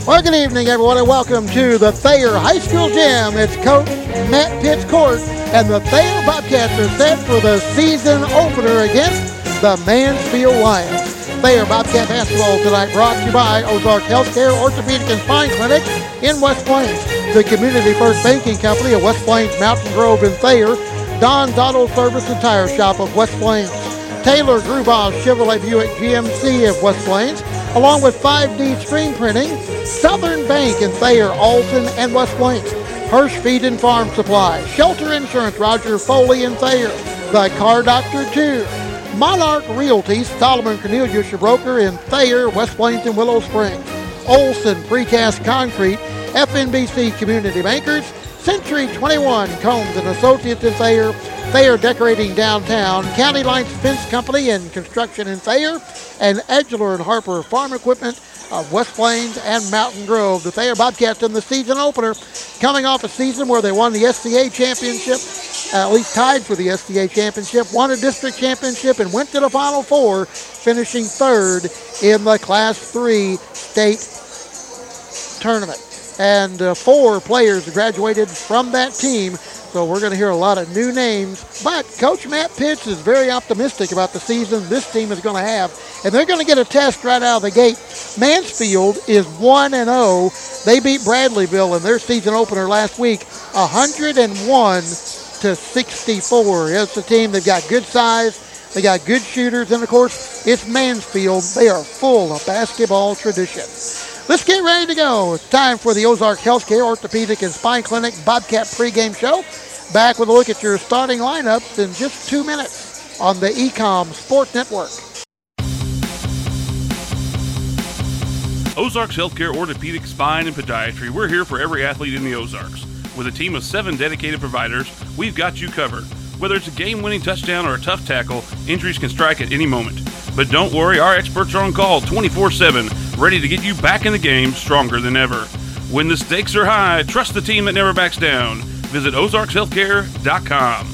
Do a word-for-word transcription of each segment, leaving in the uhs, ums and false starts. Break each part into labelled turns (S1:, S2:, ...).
S1: Well, good evening, everyone, and welcome to the Thayer High School Gym. It's Coach Matt Pitts Court, and the Thayer Bobcats are set for the season opener against the Mansfield Lions. Thayer Bobcat basketball tonight brought to you by Ozark Healthcare Orthopedic and Spine Clinic in West Plains, the Community First Banking Company of West Plains, Mountain Grove, and Thayer, Don's Auto Service and Tire Shop of West Plains, Taylor Grubauer Chevrolet Buick G M C of West Plains, along with five D Screen Printing, Southern Bank in Thayer, Alton, and West Plains, Hirsch Feed and Farm Supply, Shelter Insurance, Roger Foley in Thayer, The Car Doctor two, Monarch Realty, Solomon Cornelius, your broker in Thayer, West Plains, and Willow Springs, Olson Precast Concrete, F N B C Community Bankers, Century twenty-one Combs and Associates in Thayer, Thayer Decorating Downtown, County Lines Fence Company and Construction in Thayer, and Edgeler and Harper Farm Equipment of West Plains and Mountain Grove. The Thayer Bobcats in the season opener, coming off a season where they won the S C A championship, uh, at least tied for the S C A championship, won a district championship, and went to the Final Four, finishing third in the Class three state tournament. And uh, four players graduated from that team, so we're going to hear a lot of new names. But Coach Matt Pitts is very optimistic about the season this team is going to have, and they're going to get a test right out of the gate. Mansfield is one and oh. They beat Bradleyville in their season opener last week, one hundred one to sixty-four. It's a team, they've got good size, they got good shooters, and of course, it's Mansfield. They are full of basketball tradition. Let's get ready to go. It's time for the Ozark Healthcare Orthopedic and Spine Clinic Bobcat pregame show. Back with a look at your starting lineups in just two minutes on the E COM Sport Network.
S2: Ozarks Healthcare Orthopedic, Spine, and Podiatry. We're here for every athlete in the Ozarks. With a team of seven dedicated providers, we've got you covered. Whether it's a game-winning touchdown or a tough tackle, injuries can strike at any moment. But don't worry, our experts are on call twenty-four seven, ready to get you back in the game stronger than ever. When the stakes are high, trust the team that never backs down. Visit ozarks healthcare dot com.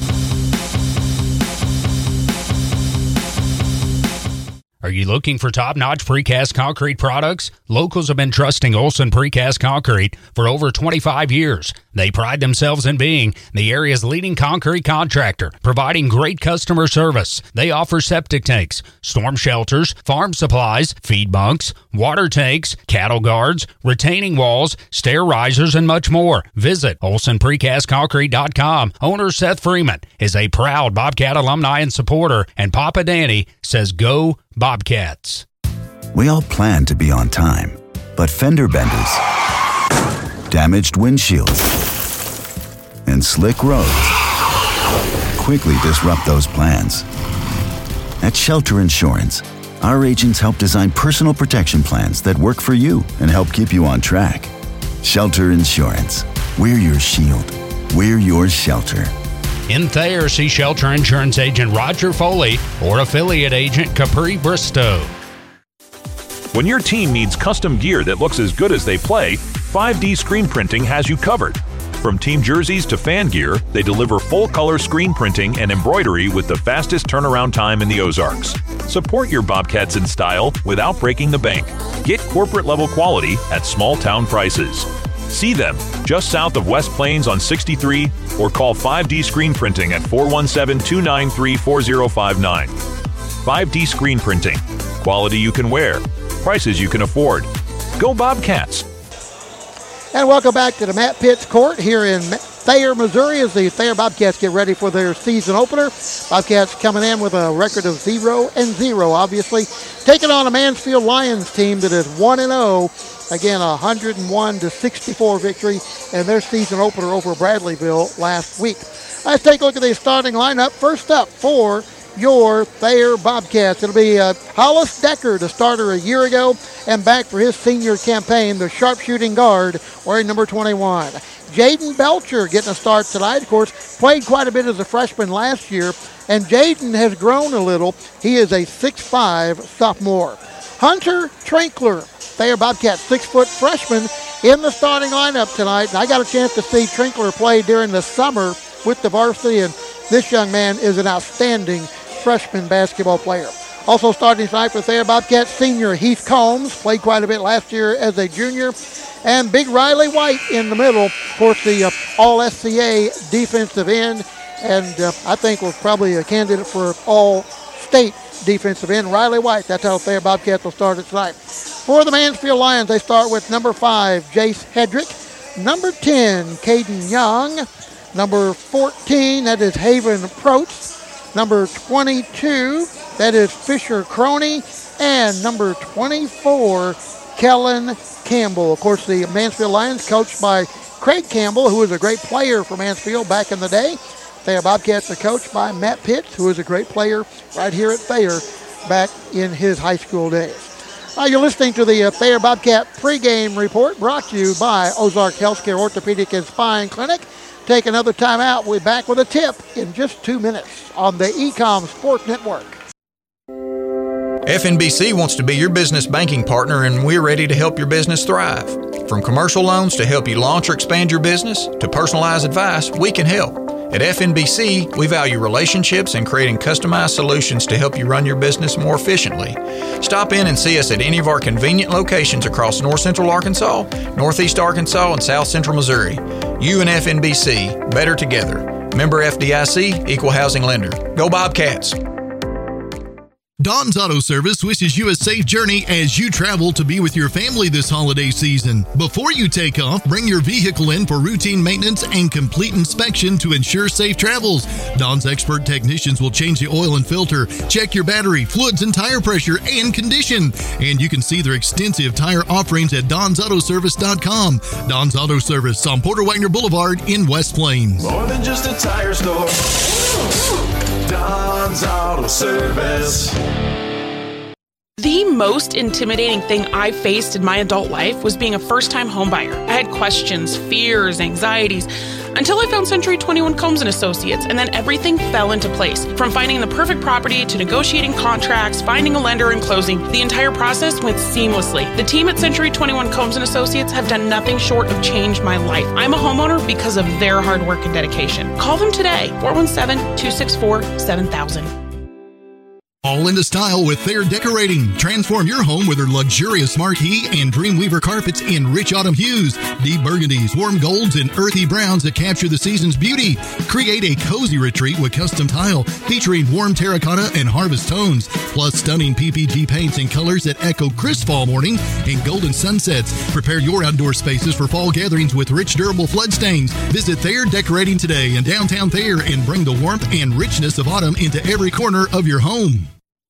S3: Are you looking for top-notch precast concrete products? Locals have been trusting Olson Precast Concrete for over twenty-five years. They pride themselves in being the area's leading concrete contractor, providing great customer service. They offer septic tanks, storm shelters, farm supplies, feed bunks, water tanks, cattle guards, retaining walls, stair risers, and much more. Visit olson precast concrete dot com. Owner Seth Freeman is a proud Bobcat alumni and supporter, and Papa Danny says go Bobcats.
S4: We all plan to be on time, but fender benders, damaged windshields, and slick roads quickly disrupt those plans. At Shelter Insurance, our agents help design personal protection plans that work for you and help keep you on track. Shelter Insurance. We're your shield. We're your shelter.
S3: In Thayer, see Shelter Insurance Agent Roger Foley or Affiliate Agent Capri Bristow.
S5: When your team needs custom gear that looks as good as they play, five D Screen Printing has you covered. From team jerseys to fan gear, they deliver full-color screen printing and embroidery with the fastest turnaround time in the Ozarks. Support your Bobcats in style without breaking the bank. Get corporate-level quality at small-town prices. See them just south of West Plains on sixty-three or call five D Screen Printing at four one seven, two nine three, four zero five nine. five D Screen Printing. Quality you can wear. Prices you can afford. Go Bobcats!
S1: And welcome back to the Matt Pitts Court here in Thayer, Missouri, as the Thayer Bobcats get ready for their season opener. Bobcats coming in with a record of zero and zero, obviously, taking on a Mansfield Lions team that is one and oh. Again, a one hundred one to sixty-four victory in their season opener over Bradleyville last week. Let's take a look at the starting lineup. First up for your Thayer Bobcats, it'll be uh, Hollis Decker, the starter a year ago, and back for his senior campaign, the sharpshooting guard, wearing number twenty-one. Jaden Belcher getting a start tonight. Of course, played quite a bit as a freshman last year, and Jaden has grown a little. He is a six five sophomore. Hunter Trinkler, Thayer Bobcat six-foot freshman, in the starting lineup tonight. And I got a chance to see Trinkler play during the summer with the varsity, and this young man is an outstanding freshman basketball player. Also starting tonight for Thayer Bobcats, senior Heath Combs, played quite a bit last year as a junior. And Big Riley White in the middle, of course, the uh, All-S C A defensive end. And uh, I think was probably a candidate for All-State defensive end, Riley White. That's how Thayer Bobcats will start it tonight. For the Mansfield Lions, they start with number five, Jace Hedrick. Number ten, Caden Young. Number fourteen, that is Haven Protes. Number twenty-two, that is Fisher Croney. And number twenty-four, Kellen Campbell. Of course, the Mansfield Lions coached by Craig Campbell, who was a great player for Mansfield back in the day. Thayer Bobcats are coached by Matt Pitts, who is a great player right here at Thayer back in his high school days. Uh, you're listening to the uh, Thayer Bobcat pregame report brought to you by Ozark Healthcare Orthopedic and Spine Clinic. Take another time out. We'll be back with a tip in just two minutes on the E-Com Sports Network.
S6: F N B C wants to be your business banking partner, and we're ready to help your business thrive. From commercial loans to help you launch or expand your business to personalized advice, we can help. At F N B C, we value relationships and creating customized solutions to help you run your business more efficiently. Stop in and see us at any of our convenient locations across North Central Arkansas, Northeast Arkansas, and South Central Missouri. You and F N B C, better together. Member F D I C, Equal Housing Lender. Go Bobcats!
S7: Don's Auto Service wishes you a safe journey as you travel to be with your family this holiday season. Before you take off, bring your vehicle in for routine maintenance and complete inspection to ensure safe travels. Don's expert technicians will change the oil and filter, check your battery, fluids and tire pressure and condition. And you can see their extensive tire offerings at dons auto service dot com. Don's Auto Service on Porter Wagner Boulevard in West Plains.
S8: More than just a tire store. Don's Auto Service.
S9: The most intimidating thing I faced in my adult life was being a first-time homebuyer. I had questions, fears, anxieties, until I found Century twenty-one Combs and Associates, and then everything fell into place. From finding the perfect property to negotiating contracts, finding a lender, and closing, the entire process went seamlessly. The team at Century twenty-one Combs and Associates have done nothing short of change my life. I'm a homeowner because of their hard work and dedication. Call them today, four one seven, two six four, seven thousand.
S7: All into style with Thayer Decorating. Transform your home with their luxurious marquee and Dreamweaver carpets in rich autumn hues, deep burgundies, warm golds, and earthy browns that capture the season's beauty. Create a cozy retreat with custom tile featuring warm terracotta and harvest tones, plus stunning P P G paints and colors that echo crisp fall morning and golden sunsets. Prepare your outdoor spaces for fall gatherings with rich, durable flood stains. Visit Thayer Decorating today in downtown Thayer and bring the warmth and richness of autumn into every corner of your home.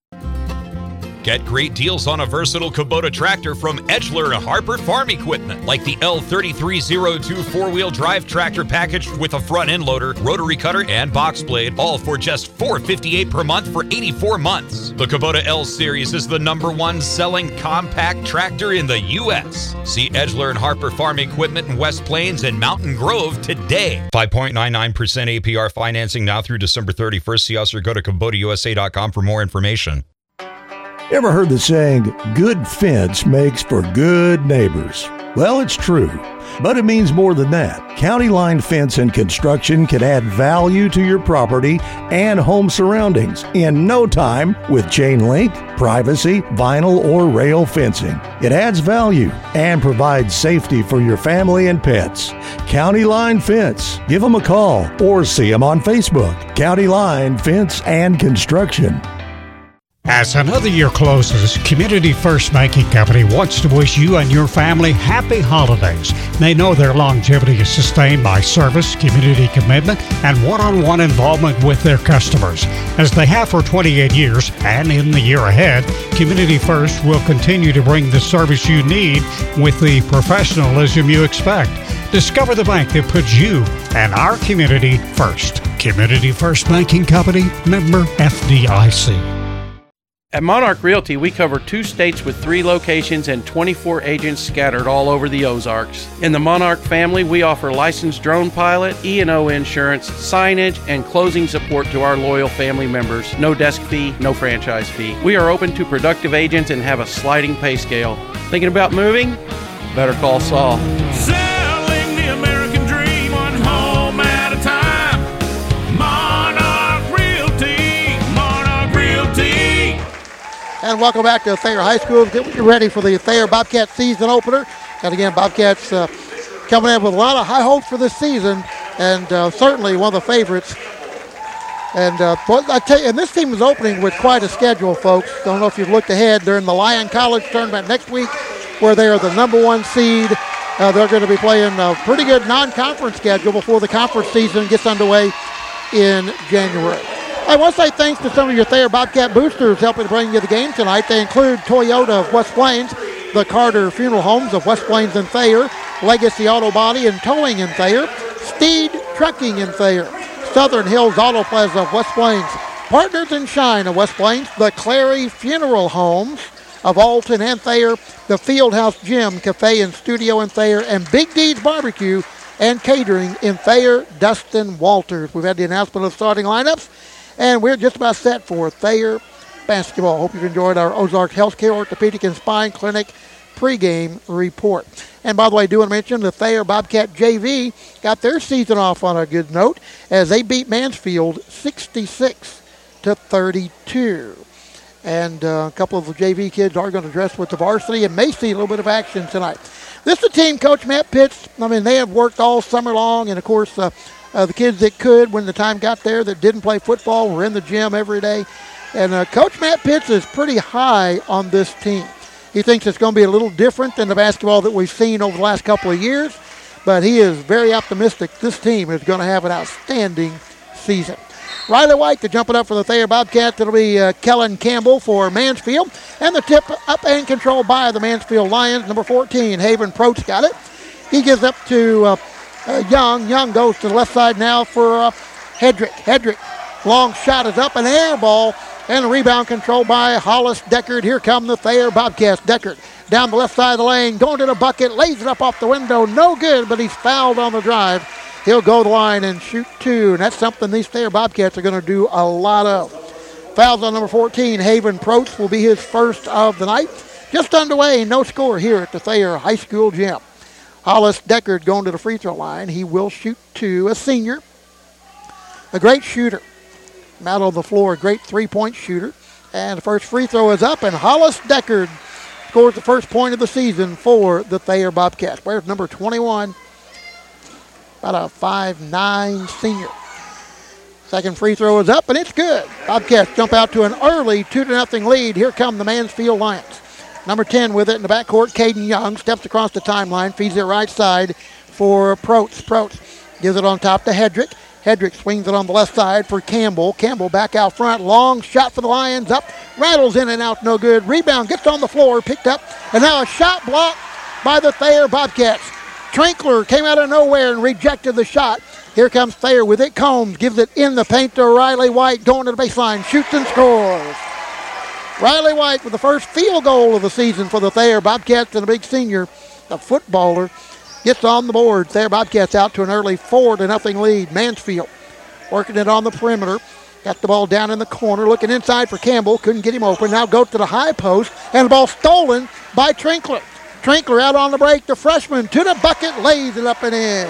S10: Get great deals on a versatile Kubota tractor from Edgeler and Harper Farm Equipment, like the L thirty-three oh two four-wheel drive tractor packaged with a front end loader, rotary cutter, and box blade, all for just four hundred fifty-eight dollars per month for eighty-four months. The Kubota L Series is the number one selling compact tractor in the U S. See Edgeler and Harper Farm Equipment in West Plains and Mountain Grove today. five point nine nine percent A P R financing now through December thirty-first. See us or go to Kubota U S A dot com for more information.
S11: Ever heard the saying, good fence makes for good neighbors? Well, it's true, but it means more than that. County Line Fence and Construction can add value to your property and home surroundings in no time with chain link, privacy, vinyl, or rail fencing. It adds value and provides safety for your family and pets. County Line Fence. Give them a call or see them on Facebook. County Line Fence and Construction.
S3: As another year closes, Community First Banking Company wants to wish you and your family happy holidays. They know their longevity is sustained by service, community commitment, and one-on-one involvement with their customers. As they have for twenty-eight years, and in the year ahead, Community First will continue to bring the service you need with the professionalism you expect. Discover the bank that puts you and our community first. Community First Banking Company, member F D I C.
S12: At Monarch Realty, we cover two states with three locations and twenty-four agents scattered all over the Ozarks. In the Monarch family, we offer licensed drone pilot, E and O insurance, signage, and closing support to our loyal family members. No desk fee, no franchise fee. We are open to productive agents and have a sliding pay scale. Thinking about moving? Better call Saul.
S8: Selling the American dream, one home at a time. Monarch Realty, Monarch Realty.
S1: And welcome back to Thayer High School. Get ready for the Thayer Bobcats season opener. And again, Bobcats uh, coming in with a lot of high hopes for this season, and uh, certainly one of the favorites. And uh, I tell you, and this team is opening with quite a schedule, folks. Don't know if you've looked ahead. They're in the Lyon College tournament next week, where they are the number one seed. Uh, they're going to be playing a pretty good non-conference schedule before the conference season gets underway in January. I want to say thanks to some of your Thayer Bobcat boosters helping to bring you the game tonight. They include Toyota of West Plains, the Carter Funeral Homes of West Plains and Thayer, Legacy Auto Body and Towing in Thayer, Steed Trucking in Thayer, Southern Hills Auto Plaza of West Plains, Partners in Shine of West Plains, the Clary Funeral Homes of Alton and Thayer, the Fieldhouse Gym, Cafe and Studio in Thayer, and Big D's Barbecue and Catering in Thayer, Dustin Walters. We've had the announcement of starting lineups, and we're just about set for Thayer basketball. Hope you've enjoyed our Ozark Healthcare Orthopedic and Spine Clinic pregame report. And by the way, I do want to mention the Thayer Bobcat J V got their season off on a good note as they beat Mansfield sixty-six to thirty-two. And uh, a couple of the J V kids are going to dress with the varsity and may see a little bit of action tonight. This is the team Coach Matt Pitts. I mean, they have worked all summer long, and of course, uh, uh, the kids that could, when the time got there, that didn't play football, were in the gym every day. And uh, Coach Matt Pitts is pretty high on this team. He thinks it's going to be a little different than the basketball that we've seen over the last couple of years, but he is very optimistic this team is going to have an outstanding season. Riley White to jump it up for the Thayer Bobcats. It'll be uh, Kellen Campbell for Mansfield. And the tip up and controlled by the Mansfield Lions. Number fourteen, Haven Protes got it. He gives up to uh, uh, Young. Young goes to the left side now for uh, Hedrick. Hedrick, long shot is up, an air ball. And a rebound controlled by Hollis Deckard. Here come the Thayer Bobcats. Deckard down the left side of the lane, going to the bucket, lays it up off the window. No good, but he's fouled on the drive. He'll go to the line and shoot two, and that's something these Thayer Bobcats are going to do a lot of. Fouls on number fourteen, Haven Protes, will be his first of the night. Just underway, no score here at the Thayer High School gym. Hollis Deckard going to the free throw line. He will shoot two, a senior, a great shooter. Out on the floor, a great three-point shooter. And the first free throw is up, and Hollis Deckard scores the first point of the season for the Thayer Bobcats. Where's number twenty-one? About a five nine senior. Second free throw is up, and it's good. Bobcats jump out to an early two to nothing lead. Here come the Mansfield Lions. Number ten with it in the backcourt, Caden Young steps across the timeline, feeds it right side for Protes. Protes gives it on top to Hedrick. Hedrick swings it on the left side for Campbell. Campbell back out front. Long shot for the Lions. Up. Rattles in and out. No good. Rebound gets on the floor. Picked up. And now a shot blocked by the Thayer Bobcats. Trinkler came out of nowhere and rejected the shot. Here comes Thayer with it. Combs gives it in the paint to Riley White. Going to the baseline. Shoots and scores. Riley White with the first field goal of the season for the Thayer Bobcats, and a big senior, a footballer, gets on the board. Thayer Bobcats out to an early four to nothing lead. Mansfield working it on the perimeter. Got the ball down in the corner, looking inside for Campbell. Couldn't get him open. Now go to the high post, and the ball stolen by Trinkler. Trinkler out on the break. The freshman to the bucket, lays it up and in.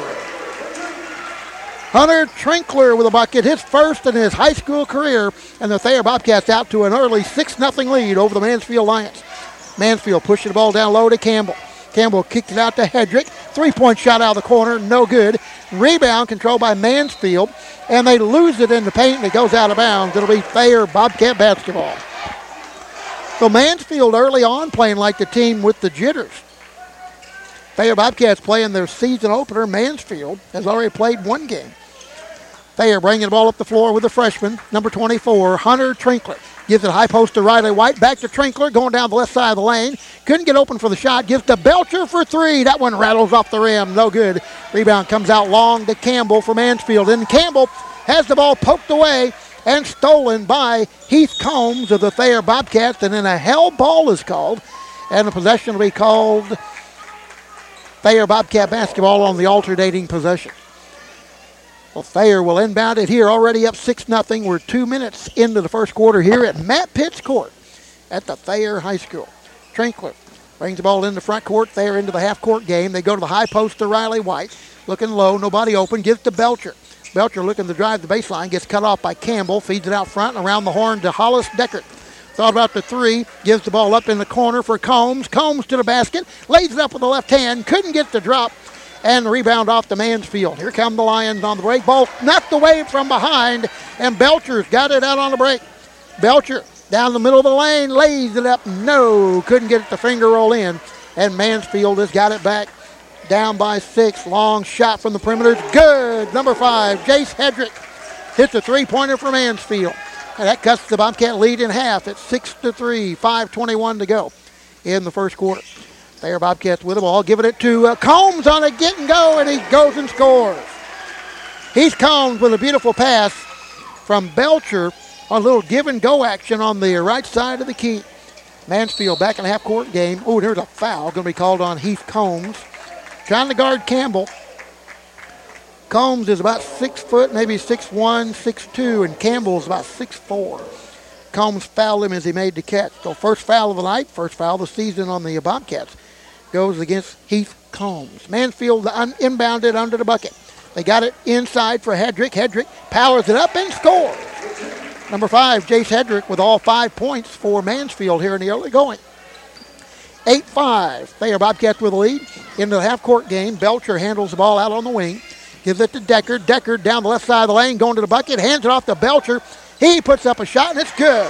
S1: Hunter Trinkler with a bucket, his first in his high school career, and the Thayer Bobcats out to an early six nothing lead over the Mansfield Lions. Mansfield pushing the ball down low to Campbell. Campbell kicked it out to Hedrick. Three-point shot out of the corner, no good. Rebound controlled by Mansfield, and they lose it in the paint, and it goes out of bounds. It'll be Thayer Bobcat basketball. So Mansfield early on playing like the team with the jitters. Thayer Bobcats playing their season opener. Mansfield has already played one game. Thayer bringing the ball up the floor with the freshman, number twenty-four, Hunter Trinkler. Gives it high post to Riley White. Back to Trinkler, going down the left side of the lane. Couldn't get open for the shot. Gives to Belcher for three. That one rattles off the rim. No good. Rebound comes out long to Campbell for Mansfield. And Campbell has the ball poked away and stolen by Heath Combs of the Thayer Bobcats. And then a held ball is called. And the possession will be called Thayer Bobcat basketball on the alternating possession. Well, Thayer will inbound it here, already up six nothing. We're two minutes into the first quarter here at Matt Pitts Court at the Thayer High School. Trinkler brings the ball in the front court. Thayer into the half-court game. They go to the high post to Riley White. Looking low, nobody open. Gives to Belcher. Belcher looking to drive the baseline. Gets cut off by Campbell. Feeds it out front and around the horn to Hollis Deckard. Thought about the three. Gives the ball up in the corner for Combs. Combs to the basket. Lays it up with the left hand. Couldn't get the drop. And the rebound off to Mansfield. Here come the Lions on the break. Ball knocked away from behind. And Belcher's got it out on the break. Belcher down the middle of the lane. Lays it up. No. Couldn't get it to finger roll in. And Mansfield has got it back. Down by six. Long shot from the perimeter. Good. Number five, Jace Hedrick hits a three-pointer for Mansfield. And that cuts the Bobcat lead in half at six to three. five twenty-one to go in the first quarter. There, Bobcats with the ball. Giving it to uh, Combs on a get and go, and he goes and scores. He's Combs with a beautiful pass from Belcher on a little give and go action on the right side of the key. Mansfield back in the half-court game. Oh, there's a foul going to be called on Heath Combs. Trying to guard Campbell. Combs is about six foot, maybe six one, six two, and Campbell's about six four. Combs fouled him as he made the catch. So first foul of the night, first foul of the season on the Bobcats goes against Heath Combs. Mansfield un- inbounded under the bucket. They got it inside for Hedrick. Hedrick powers it up and scores. Number five, Jace Hedrick with all five points for Mansfield here in the early going. eight five. They are Bobcats with a lead. Into the half-court game, Belcher handles the ball out on the wing. Gives it to Deckard. Deckard down the left side of the lane, going to the bucket. Hands it off to Belcher. He puts up a shot, and it's good.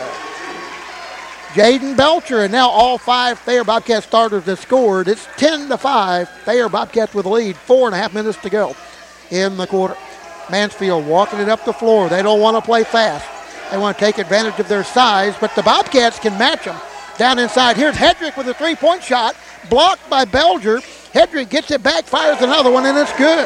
S1: Jaden Belcher, and now all five Thayer Bobcat starters have scored. It's ten to five. Thayer Bobcats with a lead. Four and a half minutes to go in the quarter. Mansfield walking it up the floor. They don't want to play fast. They want to take advantage of their size, but the Bobcats can match them. Down inside, here's Hedrick with a three-point shot. Blocked by Belcher. Hedrick gets it back, fires another one, and it's good.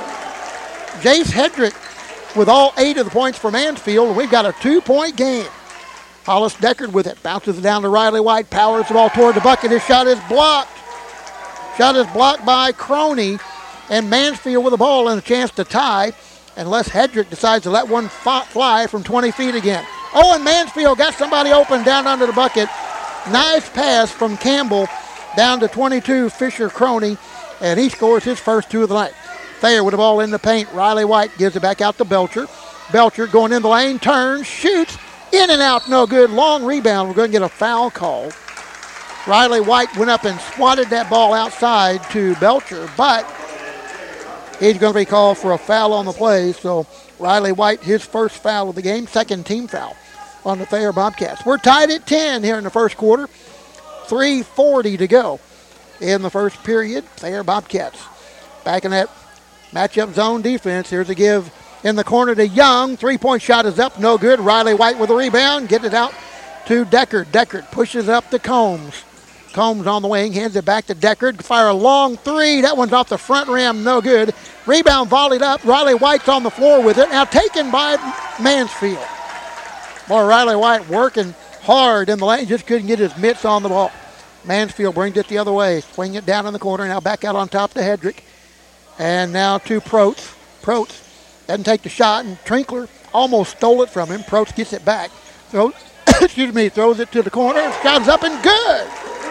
S1: Jace Hedrick with all eight of the points for Mansfield, and we've got a two-point game. Hollis Deckard with it. Bounces it down to Riley White. Powers the ball toward the bucket. His shot is blocked. Shot is blocked by Crony. And Mansfield with the ball and a chance to tie, unless Hedrick decides to let one fly from twenty feet again. Oh, and Mansfield got somebody open down under the bucket. Nice pass from Campbell down to twenty-two, Fisher Crony, and he scores his first two of the night. Thayer with the ball in the paint. Riley White gives it back out to Belcher. Belcher going in the lane, turns, shoots, in and out, no good. Long rebound. We're going to get a foul call. Riley White went up and swatted that ball outside to Belcher, but he's going to be called for a foul on the play. So Riley White, his first foul of the game, second team foul on the Thayer Bobcats. We're tied at ten here in the first quarter. three forty to go in the first period. Thayer Bobcats back in that matchup zone defense. Here's a give in the corner to Young. Three-point shot is up, no good. Riley White with a rebound. Get it out to Deckard. Deckard pushes up to Combs. Combs on the wing, hands it back to Deckard. Fire a long three. That one's off the front rim, no good. Rebound volleyed up. Riley White's on the floor with it. Now taken by Mansfield. Boy, Riley White working hard in the lane. Just couldn't get his mitts on the ball. Mansfield brings it the other way. Swing it down in the corner. Now back out on top to Hedrick. And now to Protes. Protes doesn't take the shot, and Trinkler almost stole it from him. Protes gets it back. Throws, excuse me, throws it to the corner. Shot's up and good.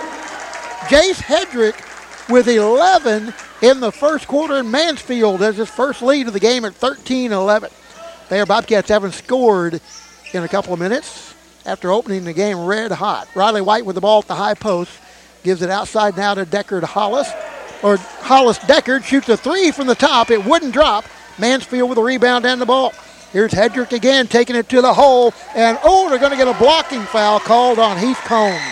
S1: Jace Hedrick with eleven in the first quarter, and Mansfield has his first lead of the game at thirteen eleven. There, Bobcats haven't scored in a couple of minutes after opening the game red hot. Riley White with the ball at the high post. Gives it outside now to Deckard Hollis. Or Hollis Deckard shoots a three from the top. It wouldn't drop. Mansfield with a rebound and the ball. Here's Hedrick again, taking it to the hole. And, oh, they're going to get a blocking foul called on Heath Combs.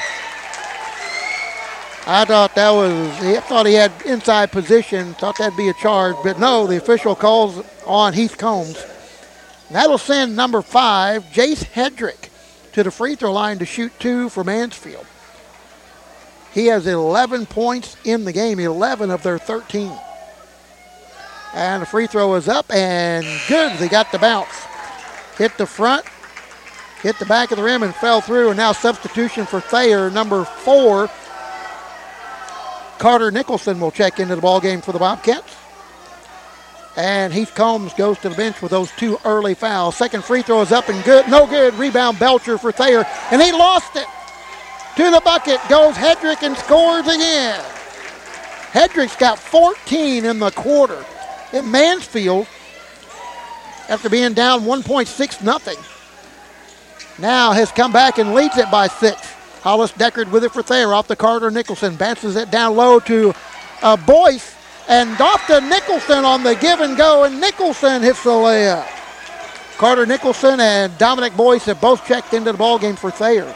S1: I thought that was, I thought he had inside position. Thought that'd be a charge. But no, the official calls on Heath Combs. And that'll send number five, Jace Hedrick, to the free throw line to shoot two for Mansfield. He has eleven points in the game, eleven of their thirteen. And the free throw is up and good. They got the bounce. Hit the front, hit the back of the rim and fell through. And now substitution for Thayer, number four. Carter Nicholson will check into the ballgame for the Bobcats. And Heath Combs goes to the bench with those two early fouls. Second free throw is up and good. No good. Rebound Belcher for Thayer. And he lost it. To the bucket goes Hedrick and scores again. Hedrick's got fourteen in the quarter. At Mansfield, after being down one point six nothing, now has come back and leads it by six. Hollis Deckard with it for Thayer. Off to Carter Nicholson. Bounces it down low to uh, Boyce. And off to Nicholson on the give and go. And Nicholson hits the layup. Carter Nicholson and Dominic Boyce have both checked into the ballgame for Thayer.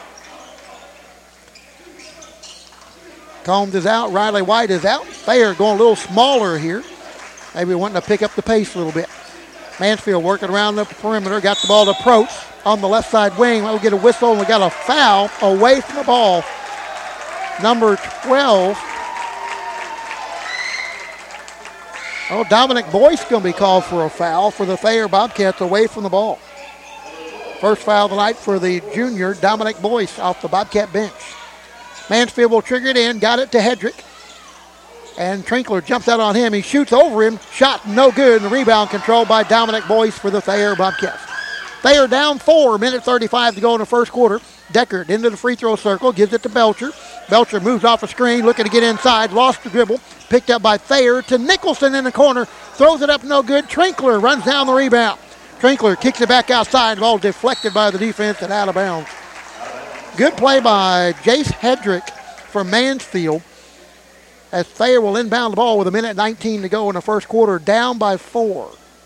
S1: Combs is out. Riley White is out. Thayer going a little smaller here. Maybe wanting to pick up the pace a little bit. Mansfield working around the perimeter. Got the ball to Probst on the left side wing. We'll get a whistle, and we got a foul away from the ball. Number twelve. Oh, Dominic Boyce going to be called for a foul for the Thayer Bobcats away from the ball. First foul of the night for the junior, Dominic Boyce, off the Bobcat bench. Mansfield will trigger it in. Got it to Hedrick. And Trinkler jumps out on him. He shoots over him. Shot no good. And the rebound controlled by Dominic Boyce for the Thayer Bobcats. Thayer down four. Minute thirty-five to go in the first quarter. Deckard into the free throw circle. Gives it to Belcher. Belcher moves off a screen. Looking to get inside. Lost the dribble. Picked up by Thayer to Nicholson in the corner. Throws it up no good. Trinkler runs down the rebound. Trinkler kicks it back outside. Ball deflected by the defense and out of bounds. Good play by Jace Hedrick from Mansfield. As Thayer will inbound the ball with a minute nineteen to go in the first quarter, down by four.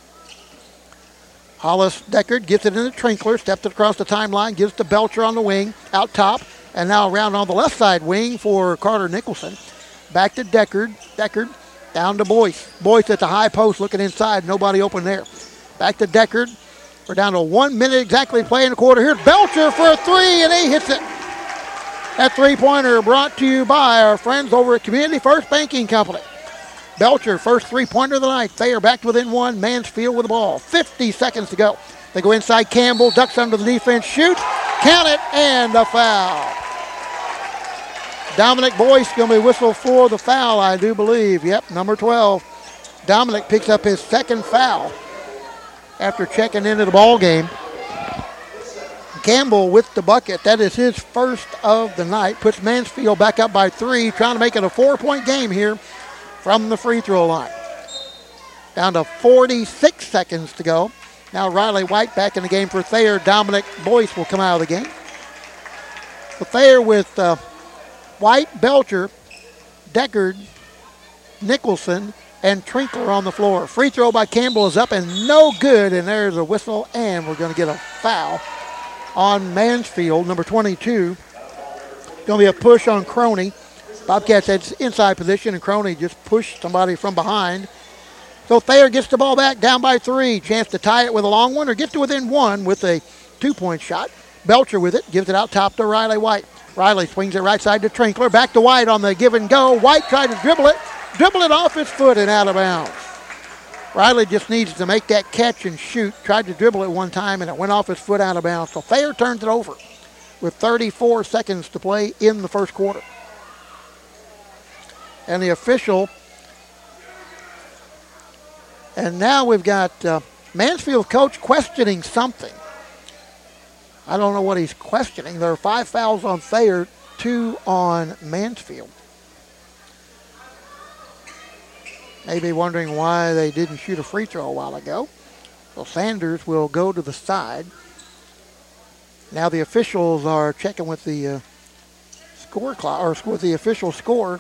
S1: Hollis Deckard gets it into Trinkler, steps it across the timeline, gives to Belcher on the wing, out top, and now around on the left side wing for Carter Nicholson. Back to Deckard. Deckard down to Boyce. Boyce at the high post looking inside, nobody open there. Back to Deckard. We're down to one minute exactly playing the quarter. Here's Belcher for a three, and he hits it. That three-pointer brought to you by our friends over at Community First Banking Company. Belcher, first three-pointer of the night. Thayer back to within one. Mansfield with the ball. fifty seconds to go. They go inside Campbell, ducks under the defense, shoots, count it, and a foul. Dominic Boyce going to be whistled for the foul, I do believe. Yep, number twelve. Dominic picks up his second foul after checking into the ball game. Campbell with the bucket. That is his first of the night. Puts Mansfield back up by three, trying to make it a four-point game here from the free throw line. Down to forty-six seconds to go. Now Riley White back in the game for Thayer. Dominic Boyce will come out of the game. So Thayer with uh, White, Belcher, Deckard, Nicholson, and Trinkler on the floor. Free throw by Campbell is up and no good, and there's a whistle, and we're going to get a foul on Mansfield, number twenty-two. Going to be a push on Crony. Bobcats had inside position, and Crony just pushed somebody from behind. So Thayer gets the ball back, down by three. Chance to tie it with a long one or get to within one with a two-point shot. Belcher with it, gives it out top to Riley White. Riley swings it right side to Trinkler. Back to White on the give and go. White tried to dribble it. Dribble it off his foot and out of bounds. Riley just needs to make that catch and shoot. Tried to dribble it one time, and it went off his foot out of bounds. So Thayer turns it over with thirty-four seconds to play in the first quarter. And the official, and now we've got uh, Mansfield coach questioning something. I don't know what he's questioning. There are five fouls on Thayer, two on Mansfield. Maybe wondering why they didn't shoot a free throw a while ago. So Sanders will go to the side. Now the officials are checking with the uh, score clock, or with the official score.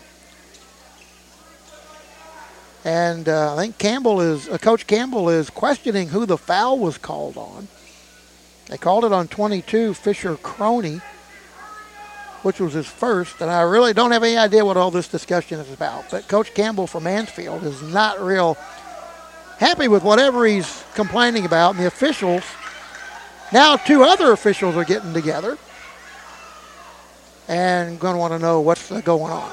S1: And uh, I think Campbell is, uh, Coach Campbell is questioning who the foul was called on. They called it on twenty-two, Fisher Crony, which was his first, and I really don't have any idea what all this discussion is about. But Coach Campbell from Mansfield is not real happy with whatever he's complaining about. And the officials, now two other officials are getting together and going to want to know what's going on.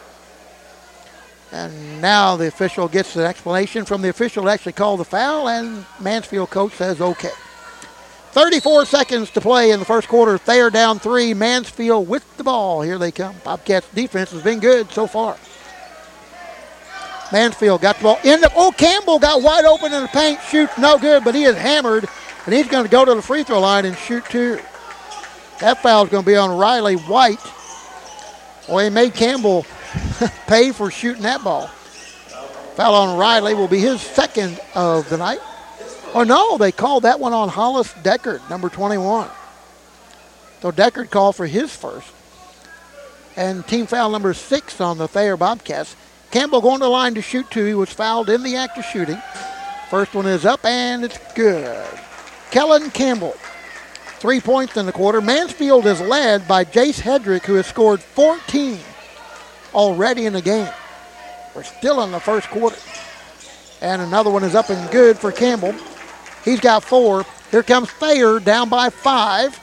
S1: And now the official gets an explanation from the official that actually called the foul, and Mansfield coach says okay. thirty-four seconds to play in the first quarter. Thayer down three. Mansfield with the ball. Here they come. Bobcats defense has been good so far. Mansfield got the ball in the, oh, Campbell got wide open in the paint. Shoot no good, but he is hammered, and he's going to go to the free throw line and shoot two. That foul is going to be on Riley White. Well, he made Campbell pay for shooting that ball. Foul on Riley will be his second of the night. Oh, no, they called that one on Hollis Deckard, number twenty-one. So Deckard called for his first. And team foul number six on the Thayer Bobcats. Campbell going to the line to shoot two. He was fouled in the act of shooting. First one is up, and it's good. Kellen Campbell, three points in the quarter. Mansfield is led by Jace Hedrick, who has scored fourteen already in the game. We're still in the first quarter. And another one is up and good for Campbell. He's got four. Here comes Thayer down by five.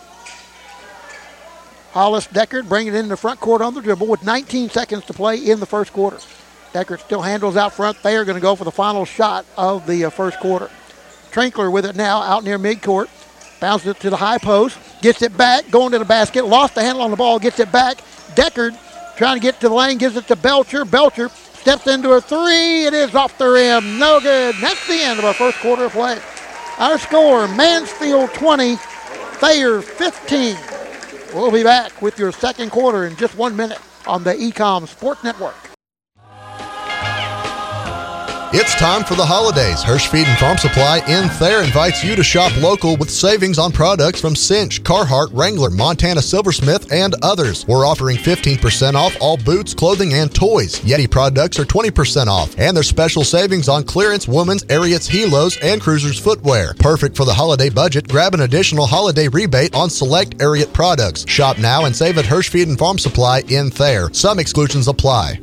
S1: Hollis Deckard bringing it in the front court on the dribble with nineteen seconds to play in the first quarter. Deckard still handles out front. Thayer going to go for the final shot of the uh, first quarter. Trinkler with it now out near midcourt. Bounces it to the high post. Gets it back. Going to the basket. Lost the handle on the ball. Gets it back. Deckard trying to get to the lane. Gives it to Belcher. Belcher steps into a three. It is off the rim. No good. And that's the end of our first quarter of play. Our score, Mansfield twenty, Thayer fifteen. We'll be back with your second quarter in just one minute on the E COM Sports Network.
S13: It's time for the holidays. Hirsch Feed and Farm Supply in Thayer invites you to shop local with savings on products from Cinch, Carhartt, Wrangler, Montana Silversmith, and others. We're offering fifteen percent off all boots, clothing, and toys. Yeti products are twenty percent off, and there's special savings on clearance, women's, Ariat's, Helos, and Cruisers footwear. Perfect for the holiday budget. Grab an additional holiday rebate on select Ariat products. Shop now and save at Hirsch Feed and Farm Supply in Thayer. Some exclusions apply.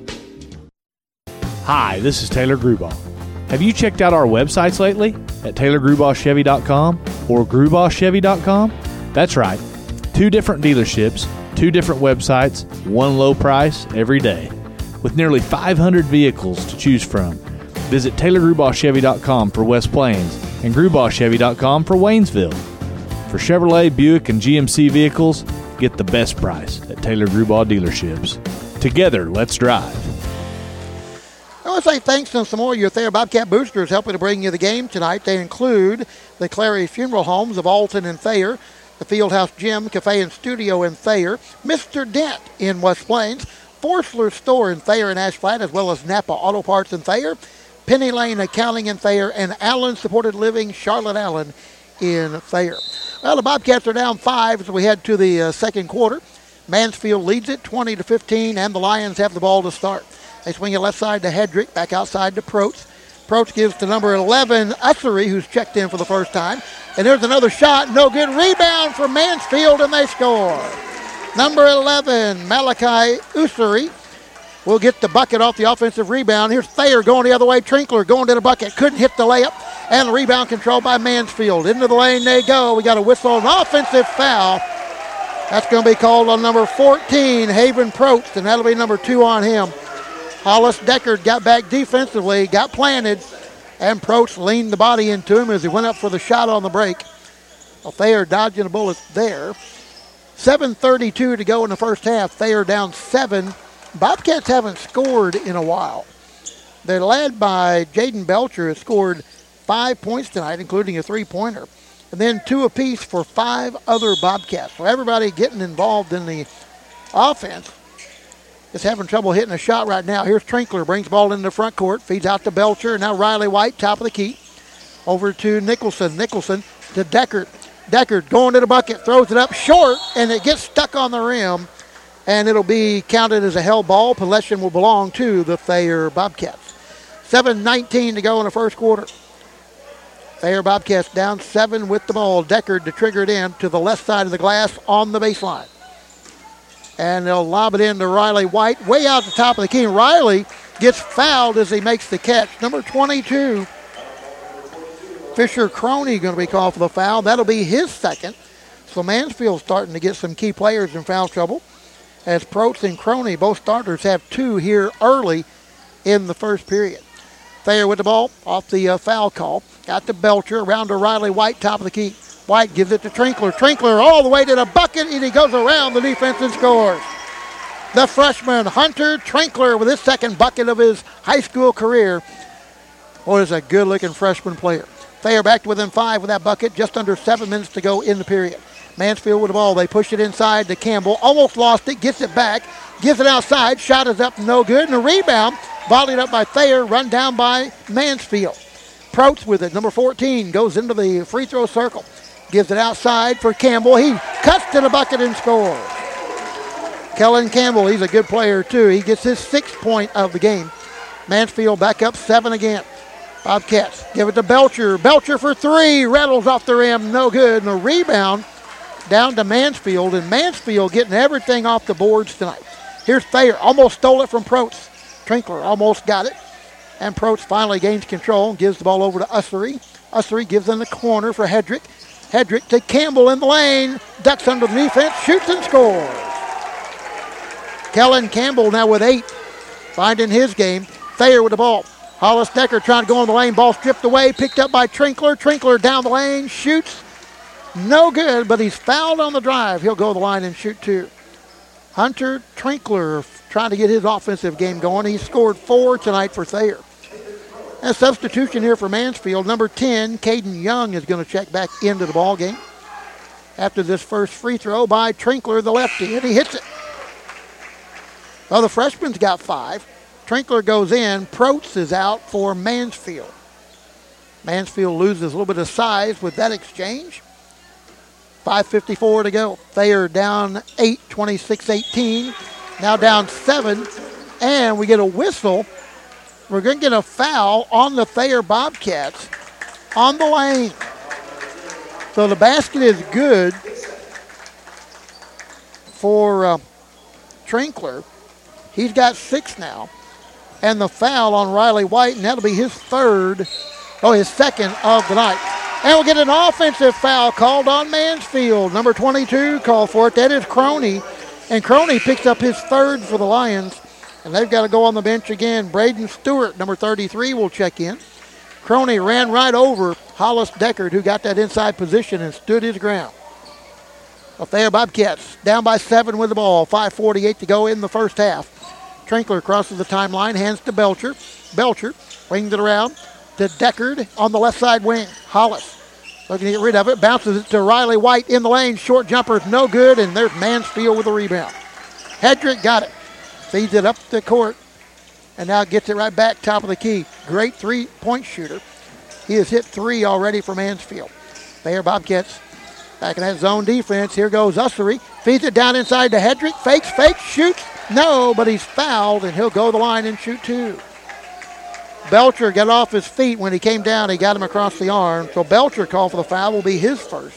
S14: Hi, this is Taylor Grubaugh. Have you checked out our websites lately at Taylor Grubaugh Chevy dot com or Grubaugh Chevy dot com? That's right. Two different dealerships, two different websites, one low price every day. With nearly five hundred vehicles to choose from. Visit Taylor Grubaugh Chevy dot com for West Plains and Grubaugh Chevy dot com for Waynesville. For Chevrolet, Buick, and G M C vehicles, get the best price at Taylor Grubaugh dealerships. Together, let's drive.
S1: I want to say thanks to some more of your Thayer Bobcat boosters helping to bring you the game tonight. They include the Clary Funeral Homes of Alton and Thayer, the Fieldhouse Gym, Cafe and Studio in Thayer, Mister Dent in West Plains, Forsler Store in Thayer and Ash Flat, as well as Napa Auto Parts in Thayer, Penny Lane Accounting in Thayer, and Allen Supported Living, Charlotte Allen in Thayer. Well, the Bobcats are down five as we head to the uh, second quarter. Mansfield leads it twenty to fifteen, and the Lions have the ball to start. They swing it left side to Hedrick, back outside to Protes. Protes gives to number eleven, Ussery, who's checked in for the first time. And there's another shot, no good. Rebound for Mansfield, and they score. Number eleven, Malachi Ussery, will get the bucket off the offensive rebound. Here's Thayer going the other way. Trinkler going to the bucket, couldn't hit the layup. And the rebound controlled by Mansfield. Into the lane they go. We got a whistle, an offensive foul. That's going to be called on number fourteen, Haven Protes, and that'll be number two on him. Hollis Deckard got back defensively, got planted, and Protes leaned the body into him as he went up for the shot on the break. Well, Thayer dodging a bullet there. seven thirty-two to go in the first half. Thayer down seven. Bobcats haven't scored in a while. They're led by Jaden Belcher, who scored five points tonight, including a three-pointer. And then two apiece for five other Bobcats. So everybody getting involved in the offense is having trouble hitting a shot right now. Here's Trinkler, brings the ball into the front court, feeds out to Belcher. Now Riley White, top of the key. Over to Nicholson. Nicholson to Deckard. Deckard going to the bucket, throws it up short, and it gets stuck on the rim. And it'll be counted as a held ball. Possession will belong to the Thayer Bobcats. seven nineteen to go in the first quarter. Thayer Bobcats down seven with the ball. Deckard to trigger it in to the left side of the glass on the baseline. And they'll lob it in to Riley White, way out the top of the key. Riley gets fouled as he makes the catch. Number twenty-two, Fisher Croney, going to be called for the foul. That'll be his second. So Mansfield's starting to get some key players in foul trouble, as Protes and Croney, both starters, have two here early in the first period. Thayer with the ball off the uh, foul call. Got to Belcher, around to Riley White, top of the key. White gives it to Trinkler. Trinkler all the way to the bucket, and he goes around the defense and scores. The freshman, Hunter Trinkler, with his second bucket of his high school career. Boy, is a good-looking freshman player. Thayer back to within five with that bucket. Just under seven minutes to go in the period. Mansfield with the ball. They push it inside to Campbell. Almost lost it. Gets it back. Gives it outside. Shot is up. No good. And a rebound. Volleyed up by Thayer. Run down by Mansfield. Protes with it. Number fourteen goes into the free throw circle. Gives it outside for Campbell. He cuts to the bucket and scores. Kellen Campbell, he's a good player too. He gets his sixth point of the game. Mansfield back up seven again. Bobcats give it to Belcher. Belcher for three. Rattles off the rim. No good. And a rebound down to Mansfield. And Mansfield getting everything off the boards tonight. Here's Thayer. Almost stole it from Protes. Trinkler almost got it. And Protes finally gains control and gives the ball over to Ussery. Ussery gives in the corner for Hedrick. Hedrick to Campbell in the lane. Ducks under the defense. Shoots and scores. Kellen Campbell now with eight. Finding his game. Thayer with the ball. Hollis Decker trying to go in the lane. Ball stripped away. Picked up by Trinkler. Trinkler down the lane. Shoots. No good, but he's fouled on the drive. He'll go to the line and shoot two. Hunter Trinkler trying to get his offensive game going. He scored four tonight for Thayer. And a substitution here for Mansfield. Number ten, Caden Young, is going to check back into the ball game after this first free throw by Trinkler, the lefty, and he hits it. Well, the freshman's got five. Trinkler goes in. Protes is out for Mansfield. Mansfield loses a little bit of size with that exchange. five fifty-four to go. Thayer down eight, twenty-six eighteen. Now down seven. And we get a whistle. We're going to get a foul on the Thayer Bobcats on the lane. So the basket is good for uh, Trinkler. He's got six now. And the foul on Riley White, and that'll be his third, oh, his second of the night. And we'll get an offensive foul called on Mansfield. Number twenty-two called for it. That is Croney. And Croney picks up his third for the Lions. And they've got to go on the bench again. Braden Stewart, number thirty-three, will check in. Croney ran right over Hollis Deckard, who got that inside position and stood his ground. Well, Thayer Bobcats down by seven with the ball. five forty-eight to go in the first half. Trinkler crosses the timeline, hands to Belcher. Belcher wings it around to Deckard on the left side wing. Hollis looking to get rid of it. Bounces it to Riley White in the lane. Short jumper is no good, and there's Mansfield with a rebound. Hedrick got it. Feeds it up the court, and now gets it right back top of the key. Great three-point shooter. He has hit three already for Mansfield. Thayer Bobcats back in that zone defense. Here goes Ussery. Feeds it down inside to Hedrick. Fakes, fakes, shoots. No, but he's fouled, and he'll go to the line and shoot two. Belcher got off his feet when he came down. He got him across the arm. So Belcher called for the foul. Will be his first.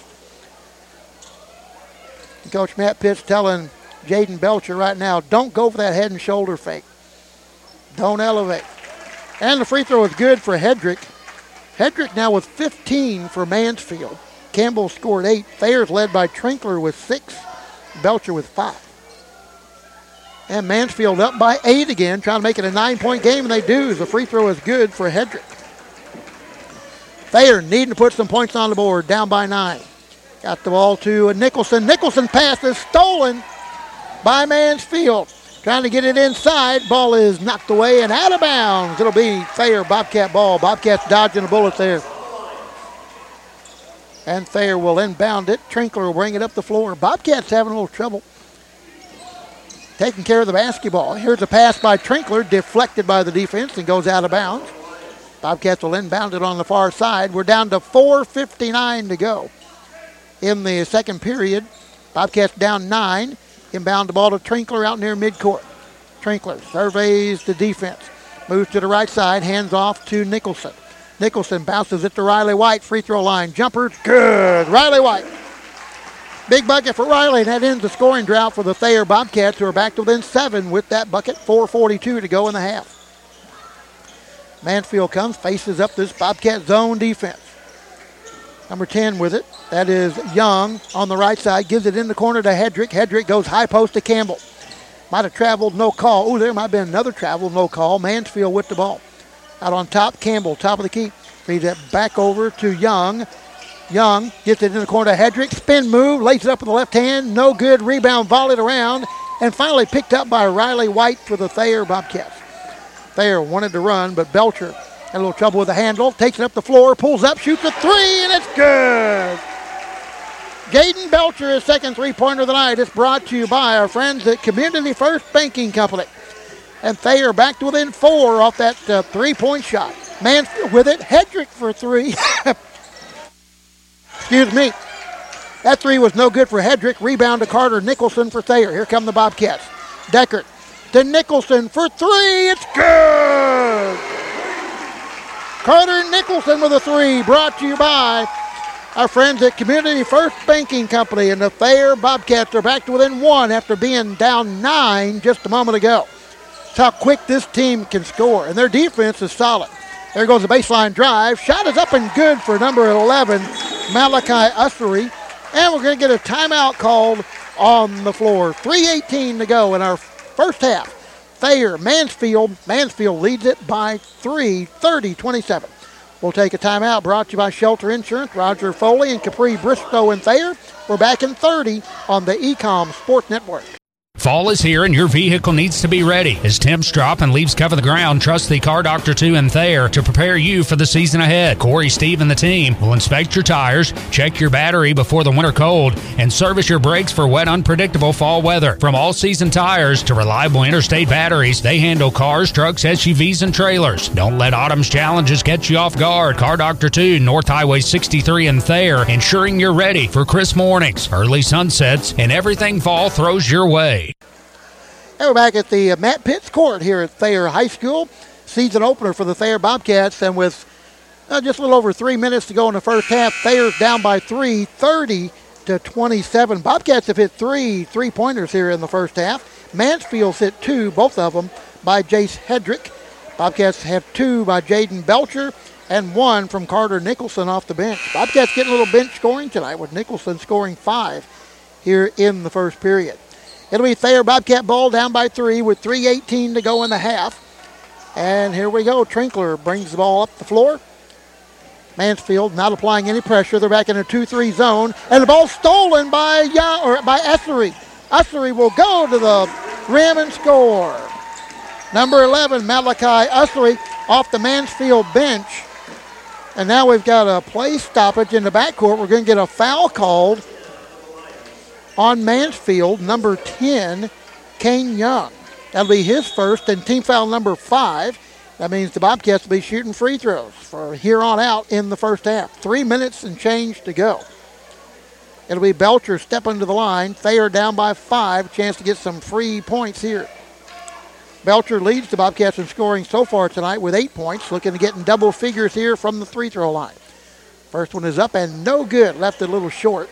S1: And Coach Matt Pitts telling Jaden Belcher right now, don't go for that head and shoulder fake. Don't elevate. And the free throw is good for Hedrick. Hedrick now with fifteen for Mansfield. Campbell scored eight. Thayer's led by Trinkler with six. Belcher with five. And Mansfield up by eight again, trying to make it a nine-point game, and they do. The free throw is good for Hedrick. Thayer needing to put some points on the board, down by nine. Got the ball to Nicholson. Nicholson pass is stolen by Mansfield. Trying to get it inside. Ball is knocked away and out of bounds. It'll be Thayer Bobcat ball. Bobcats dodging a bullet there. And Thayer will inbound it. Trinkler will bring it up the floor. Bobcats having a little trouble taking care of the basketball. Here's a pass by Trinkler, deflected by the defense and goes out of bounds. Bobcats will inbound it on the far side. We're down to four fifty-nine to go in the second period. Bobcats down nine. Inbound the ball to Trinkler out near midcourt. Trinkler surveys the defense. Moves to the right side. Hands off to Nicholson. Nicholson bounces it to Riley White. Free throw line. Jumper. Good. Riley White. Big bucket for Riley. And that ends the scoring drought for the Thayer Bobcats, who are back to within seven with that bucket. four forty-two to go in the half. Mansfield comes, faces up this Bobcat zone defense. Number ten with it. That is Young on the right side. Gives it in the corner to Hedrick. Hedrick goes high post to Campbell. Might have traveled, no call. Oh, there might have been another travel, no call. Mansfield with the ball. Out on top, Campbell, top of the key. Feeds it back over to Young. Young gets it in the corner to Hedrick. Spin move, lays it up with the left hand. No good. Rebound volleyed around. And finally picked up by Riley White for the Thayer Bobcats. Thayer wanted to run, but Belcher had a little trouble with the handle. Takes it up the floor, pulls up, shoots a three, and it's good. Jaden Belcher, his second three-pointer of the night. It's brought to you by our friends at Community First Banking Company. And Thayer back to within four off that uh, three-point shot. Mansfield with it. Hedrick for three. Excuse me. That three was no good for Hedrick. Rebound to Carter Nicholson for Thayer. Here come the Bobcats. Deckard to Nicholson for three. It's good! Carter Nicholson with a three, brought to you by our friends at Community First Banking Company, and the Thayer Bobcats are back to within one after being down nine just a moment ago. That's how quick this team can score, and their defense is solid. There goes the baseline drive. Shot is up and good for number eleven, Malachi Ussery, and we're going to get a timeout called on the floor. three eighteen to go in our first half. Thayer, Mansfield. Mansfield leads it by three, thirty twenty-seven. We'll take a timeout, brought to you by Shelter Insurance, Roger Foley, and Capri Bristow and Thayer. We're back in thirty on the Ecom Sports Network.
S3: Fall is here and your vehicle needs to be ready. As temps drop and leaves cover the ground, trust the Car Doctor two and Thayer to prepare you for the season ahead. Corey, Steve, and the team will inspect your tires, check your battery before the winter cold, and service your brakes for wet, unpredictable fall weather. From all-season tires to reliable interstate batteries, they handle cars, trucks, S U Vs, and trailers. Don't let autumn's challenges get you off guard. Car Doctor two, North Highway sixty-three and Thayer, ensuring you're ready for crisp mornings, early sunsets, and everything fall throws your way.
S1: And we're back at the uh, Matt Pitts Court here at Thayer High School. Season opener for the Thayer Bobcats. And with uh, just a little over three minutes to go in the first half, Thayer's down by three, thirty to twenty-seven. Bobcats have hit three three-pointers here in the first half. Mansfield's hit two, both of them, by Jace Hedrick. Bobcats have two by Jaden Belcher and one from Carter Nicholson off the bench. Bobcats getting a little bench scoring tonight with Nicholson scoring five here in the first period. It'll be Thayer Bobcat ball down by three with three eighteen to go in the half. And here we go. Trinkler brings the ball up the floor. Mansfield not applying any pressure. They're back in a two three zone. And the ball stolen by ya- or by Ussery. Ussery will go to the rim and score. Number eleven, Malachi Ussery off the Mansfield bench. And now we've got a play stoppage in the backcourt. We're going to get a foul called on Mansfield, number ten, Kane Young. That'll be his first, and team foul number five. That means the Bobcats will be shooting free throws for here on out in the first half. Three minutes and change to go. It'll be Belcher stepping to the line. Thayer down by five. Chance to get some free points here. Belcher leads the Bobcats in scoring so far tonight with eight points. Looking to get in double figures here from the free throw line. First one is up and no good. Left it a little short.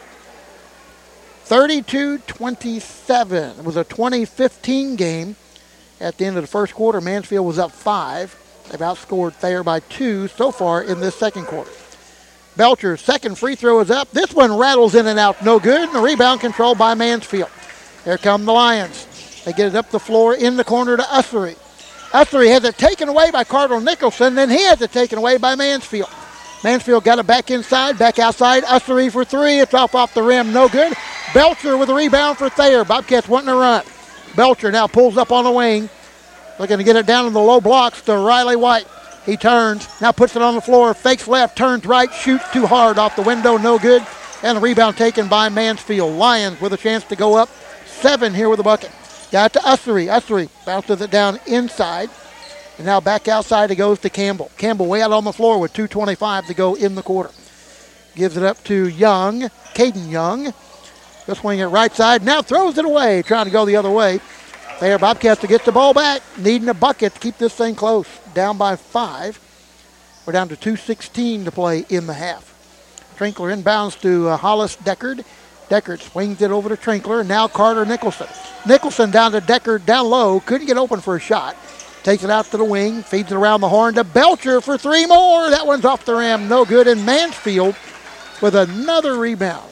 S1: thirty-two twenty-seven. It was a twenty fifteen game. At the end of the first quarter, Mansfield was up five. They've outscored Thayer by two so far in this second quarter. Belcher's second free throw is up. This one rattles in and out. No good. And the rebound controlled by Mansfield. Here come the Lions. They get it up the floor in the corner to Ussery. Ussery has it taken away by Carter Nicholson. Then he has it taken away by Mansfield. Mansfield got it back inside, back outside. Ussery for three. It's off off the rim. No good. Belcher with a rebound for Thayer. Bobcats wanting to run. Belcher now pulls up on the wing. Looking to get it down in the low blocks to Riley White. He turns. Now puts it on the floor. Fakes left. Turns right. Shoots too hard off the window. No good. And a rebound taken by Mansfield. Lions with a chance to go up seven here with a bucket. Got to Ussery. Ussery bounces it down inside. And now back outside it goes to Campbell. Campbell way out on the floor with two twenty-five to go in the quarter. Gives it up to Young. Caden Young. He'll swing it right side. Now throws it away. Trying to go the other way. Thayer Bobcats to get the ball back. Needing a bucket to keep this thing close. Down by five. We're down to two sixteen to play in the half. Trinkler inbounds to uh, Hollis Deckard. Deckard swings it over to Trinkler. Now Carter Nicholson. Nicholson down to Deckard down low. Couldn't get open for a shot. Takes it out to the wing. Feeds it around the horn to Belcher for three more. That one's off the rim. No good. And Mansfield with another rebound.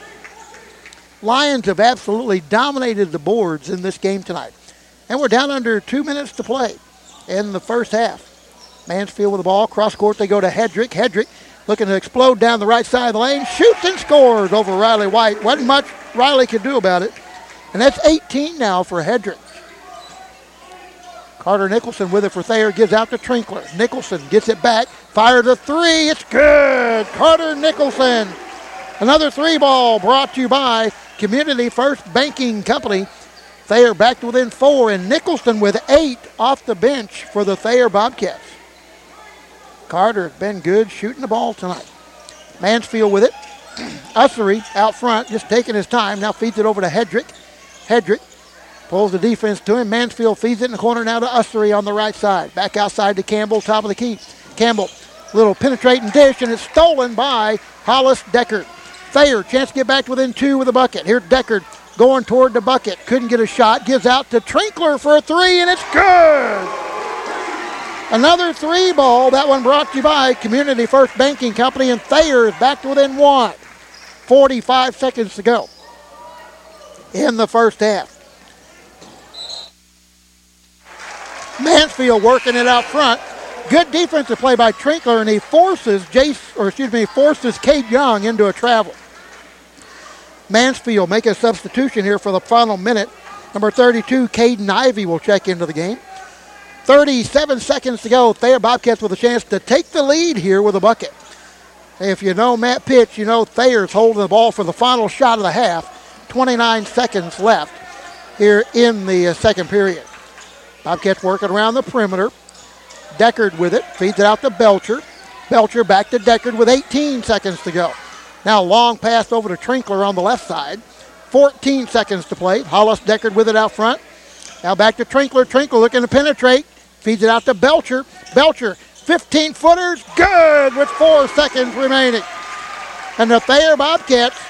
S1: Lions have absolutely dominated the boards in this game tonight. And we're down under two minutes to play in the first half. Mansfield with the ball. Cross court they go to Hedrick. Hedrick looking to explode down the right side of the lane. Shoots and scores over Riley White. Wasn't much Riley could do about it. And that's eighteen now for Hedrick. Carter Nicholson with it for Thayer. Gives out to Trinkler. Nicholson gets it back. Fires a three. It's good. Carter Nicholson. Another three ball brought to you by Community First Banking Company. Thayer back to within four. And Nicholson with eight off the bench for the Thayer Bobcats. Carter's been good shooting the ball tonight. Mansfield with it. Ussery out front, just taking his time. Now feeds it over to Hedrick. Hedrick pulls the defense to him. Mansfield feeds it in the corner now to Ussery on the right side. Back outside to Campbell, top of the key. Campbell, little penetrating dish, and it's stolen by Hollis Deckard. Thayer, chance to get back to within two with a bucket. Here's Deckard going toward the bucket. Couldn't get a shot. Gives out to Trinkler for a three, and it's good. Another three ball. That one brought to you by Community First Banking Company, and Thayer is back to within one. forty-five seconds to go in the first half. Mansfield working it out front. Good defensive play by Trinkler, and he forces Jace, or excuse me, forces Cade Young into a travel. Mansfield make a substitution here for the final minute. Number thirty-two, Caden Ivey will check into the game. thirty-seven seconds to go. Thayer Bobcats with a chance to take the lead here with a bucket. If you know Matt Pitts, you know Thayer's holding the ball for the final shot of the half. twenty-nine seconds left here in the uh, second period. Bobcats working around the perimeter. Deckard with it, feeds it out to Belcher. Belcher back to Deckard with eighteen seconds to go. Now long pass over to Trinkler on the left side. fourteen seconds to play. Hollis Deckard with it out front. Now back to Trinkler. Trinkler looking to penetrate. Feeds it out to Belcher. Belcher, fifteen-footers, good with four seconds remaining. And the Thayer Bobcats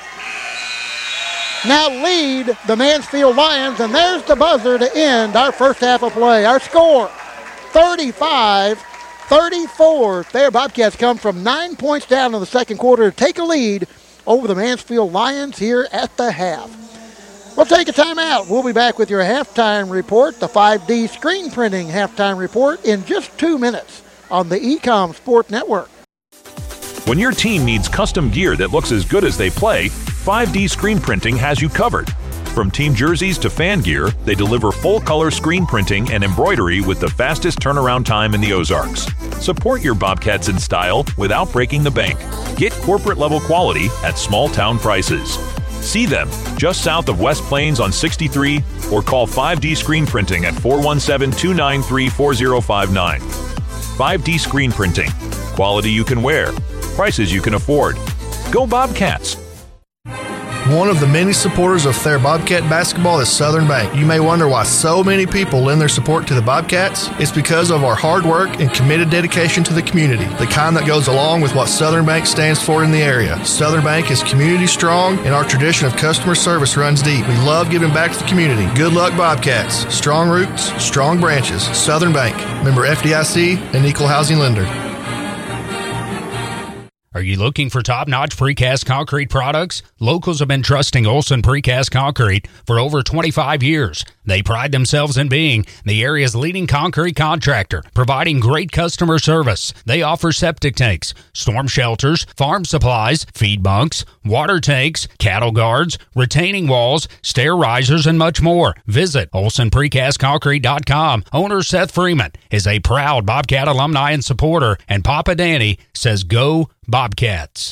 S1: now lead the Mansfield Lions, and there's the buzzer to end our first half of play. Our score, thirty-five thirty-four. Thayer Bobcats come from nine points down in the second quarter to take a lead over the Mansfield Lions here at the half. We'll take a timeout. We'll be back with your halftime report, the five D screen printing halftime report, in just two minutes on the Ecom Sport Network.
S5: When your team needs custom gear that looks as good as they play, five D Screen Printing has you covered. From team jerseys to fan gear, they deliver full-color screen printing and embroidery with the fastest turnaround time in the Ozarks. Support your Bobcats in style without breaking the bank. Get corporate-level quality at small-town prices. See them just south of West Plains on sixty-three or call five D Screen Printing at four one seven, two nine three, four zero five nine. five D Screen Printing. Quality you can wear. Prices you can afford. Go Bobcats!
S15: One of the many supporters of Thayer Bobcat basketball is Southern Bank. You may wonder why so many people lend their support to the Bobcats. It's because of our hard work and committed dedication to the community, the kind that goes along with what Southern Bank stands for in the area. Southern Bank is community strong, and our tradition of customer service runs deep. We love giving back to the community. Good luck, Bobcats. Strong roots, strong branches. Southern Bank, member F D I C and equal housing lender.
S3: Are you looking for top-notch precast concrete products? Locals have been trusting Olson Precast Concrete for over twenty-five years. They pride themselves in being the area's leading concrete contractor, providing great customer service. They offer septic tanks, storm shelters, farm supplies, feed bunks, water tanks, cattle guards, retaining walls, stair risers, and much more. Visit Olson Precast Concrete dot com. Owner Seth Freeman is a proud Bobcat alumni and supporter, and Papa Danny says go Bobcats.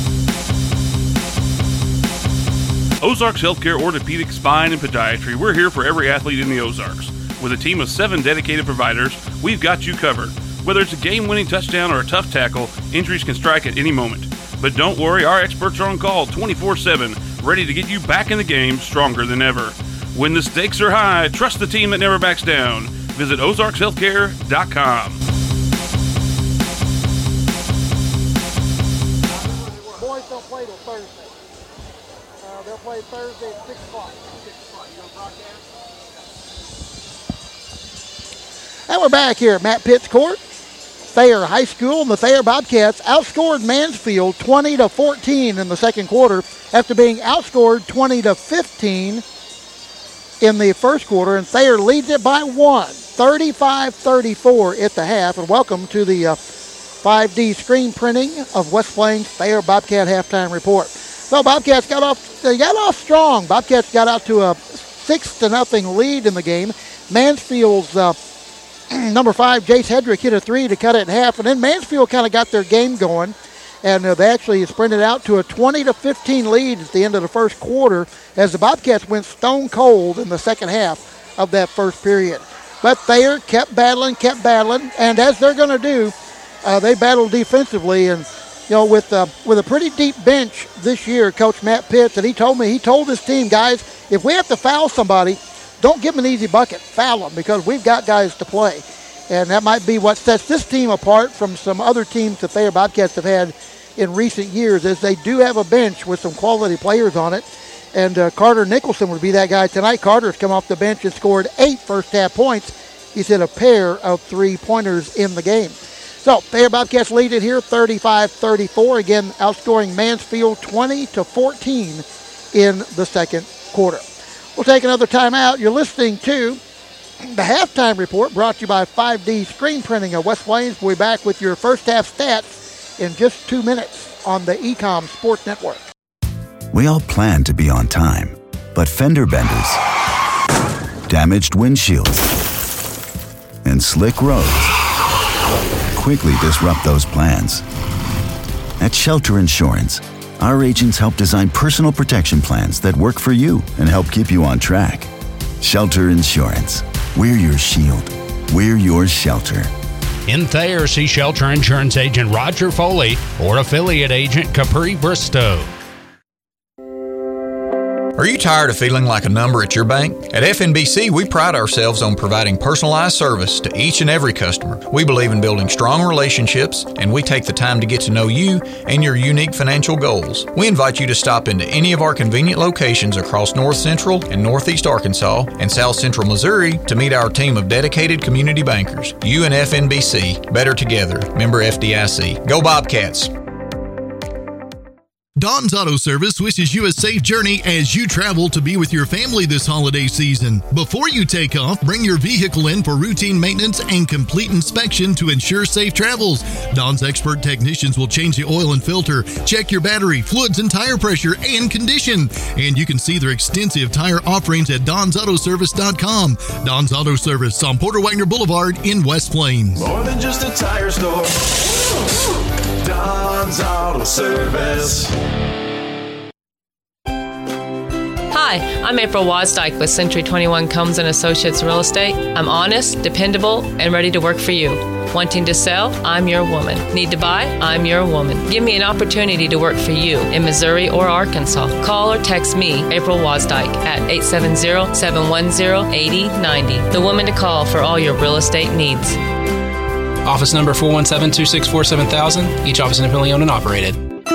S2: Ozarks Healthcare Orthopedic, Spine, and Podiatry. We're here for every athlete in the Ozarks. With a team of seven dedicated providers, we've got you covered. Whether it's a game-winning touchdown or a tough tackle, injuries can strike at any moment. But don't worry, our experts are on call twenty-four seven, ready to get you back in the game stronger than ever. When the stakes are high, trust the team that never backs down. Visit Ozarks Healthcare dot com.
S1: Boys don't play till Thursday. Uh, they'll play Thursday at six o'clock. And we're back here at Matt Pitts Court. Thayer High School and the Thayer Bobcats outscored Mansfield twenty to fourteen in the second quarter after being outscored twenty to fifteen in the first quarter, and Thayer leads it by one, thirty-five thirty-four at the half. And welcome to the uh, five D screen printing of West Plains Thayer Bobcat halftime report. So Bobcats got off, they got off strong. Bobcats got out to a six to nothing lead in the game. Mansfield's uh, number five, Jace Hedrick, hit a three to cut it in half, and then Mansfield kind of got their game going, and uh, they actually sprinted out to a twenty to fifteen lead at the end of the first quarter as the Bobcats went stone cold in the second half of that first period. But Thayer kept battling, kept battling, and as they're going to do, uh, they battled defensively, and you know, with uh, with a pretty deep bench this year, Coach Matt Pitts, and he told me, he told his team, guys, if we have to foul somebody, don't give them an easy bucket. Foul them because we've got guys to play. And that might be what sets this team apart from some other teams the Thayer Bobcats have had in recent years, is they do have a bench with some quality players on it. And uh, Carter Nicholson would be that guy tonight. Carter's come off the bench and scored eight first-half points. He's hit a pair of three-pointers in the game. So Thayer Bobcats lead it here, thirty-five thirty-four. Again, outscoring Mansfield twenty to fourteen in the second quarter. We'll take another timeout. You're listening to the Halftime Report, brought to you by five D Screen Printing of West Plains. We'll be back with your first half stats in just two minutes on the Ecom Sports Network.
S4: We all plan to be on time, but fender benders, damaged windshields, and slick roads quickly disrupt those plans. At Shelter Insurance, our agents help design personal protection plans that work for you and help keep you on track. Shelter Insurance. We're your shield. We're your shelter.
S3: In Thayer, see Shelter Insurance Agent Roger Foley or affiliate agent Capri Bristow.
S6: Are you tired of feeling like a number at your bank? At F N B C, we pride ourselves on providing personalized service to each and every customer. We believe in building strong relationships, and we take the time to get to know you and your unique financial goals. We invite you to stop into any of our convenient locations across North Central and Northeast Arkansas and South Central Missouri to meet our team of dedicated community bankers. You and F N B C, better together. Member F D I C. Go Bobcats!
S7: Don's Auto Service wishes you a safe journey as you travel to be with your family this holiday season. Before you take off, bring your vehicle in for routine maintenance and complete inspection to ensure safe travels. Don's expert technicians will change the oil and filter, check your battery, fluids, and tire pressure and condition. And you can see their extensive tire offerings at dons auto service dot com. Don's Auto Service on Porter Wagner Boulevard in West Plains.
S8: More than just a tire store. Don's Auto Service.
S16: Hi, I'm April Wozdyke with Century twenty-one Combs and Associates Real Estate. I'm honest, dependable, and ready to work for you. Wanting to sell? I'm your woman. Need to buy? I'm your woman. Give me an opportunity to work for you in Missouri or Arkansas. Call or text me, April Wozdyke, at eight seven zero, seven one zero, eight zero nine zero. The woman to call for all your real estate needs.
S17: Office number four one seven, two six four, seven thousand. Each office independently owned and operated.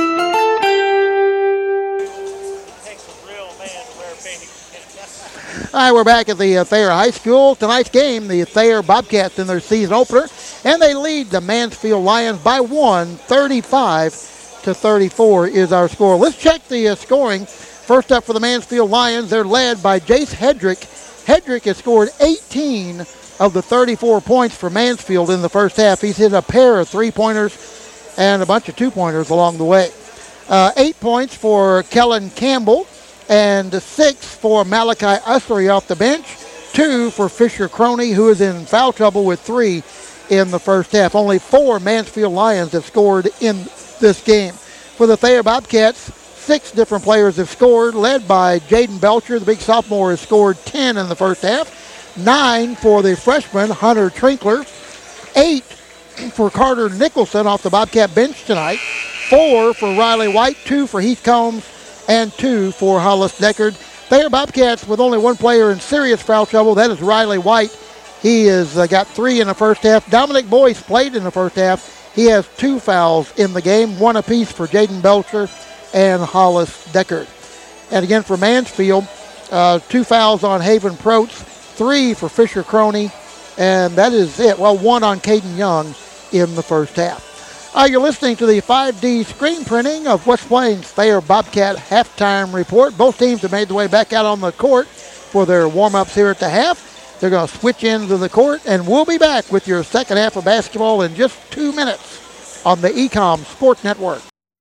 S1: All right, we're back at the uh, Thayer High School. Tonight's game, the Thayer Bobcats in their season opener, and they lead the Mansfield Lions by one, thirty-five to thirty-four is our score. Let's check the uh, scoring. First up for the Mansfield Lions, they're led by Jace Hedrick. Hedrick has scored eighteen of the thirty-four points for Mansfield in the first half. He's hit a pair of three-pointers and a bunch of two-pointers along the way. Uh, eight points for Kellen Campbell, and six for Malachi Ussery off the bench, two for Fisher Croney, who is in foul trouble with three in the first half. Only four Mansfield Lions have scored in this game. For the Thayer Bobcats, six different players have scored, led by Jaden Belcher. The big sophomore has scored ten in the first half. Nine for the freshman, Hunter Trinkler. Eight for Carter Nicholson off the Bobcat bench tonight. Four for Riley White, two for Heath Combs, and two for Hollis Deckard. Thayer Bobcats with only one player in serious foul trouble. That is Riley White. He has uh, got three in the first half. Dominic Boyce played in the first half. He has two fouls in the game, one apiece for Jaden Belcher and Hollis Deckard. And again for Mansfield, uh, two fouls on Haven Protes, three for Fisher Croney, and that is it. Well, one on Caden Young in the first half. Uh, you're listening to the five D screen printing of West Plains Thayer Bobcat halftime report. Both teams have made their way back out on the court for their warm-ups here at the half. They're going to switch into the court, and we'll be back with your second half of basketball in just two minutes on the Ecom Sports Network.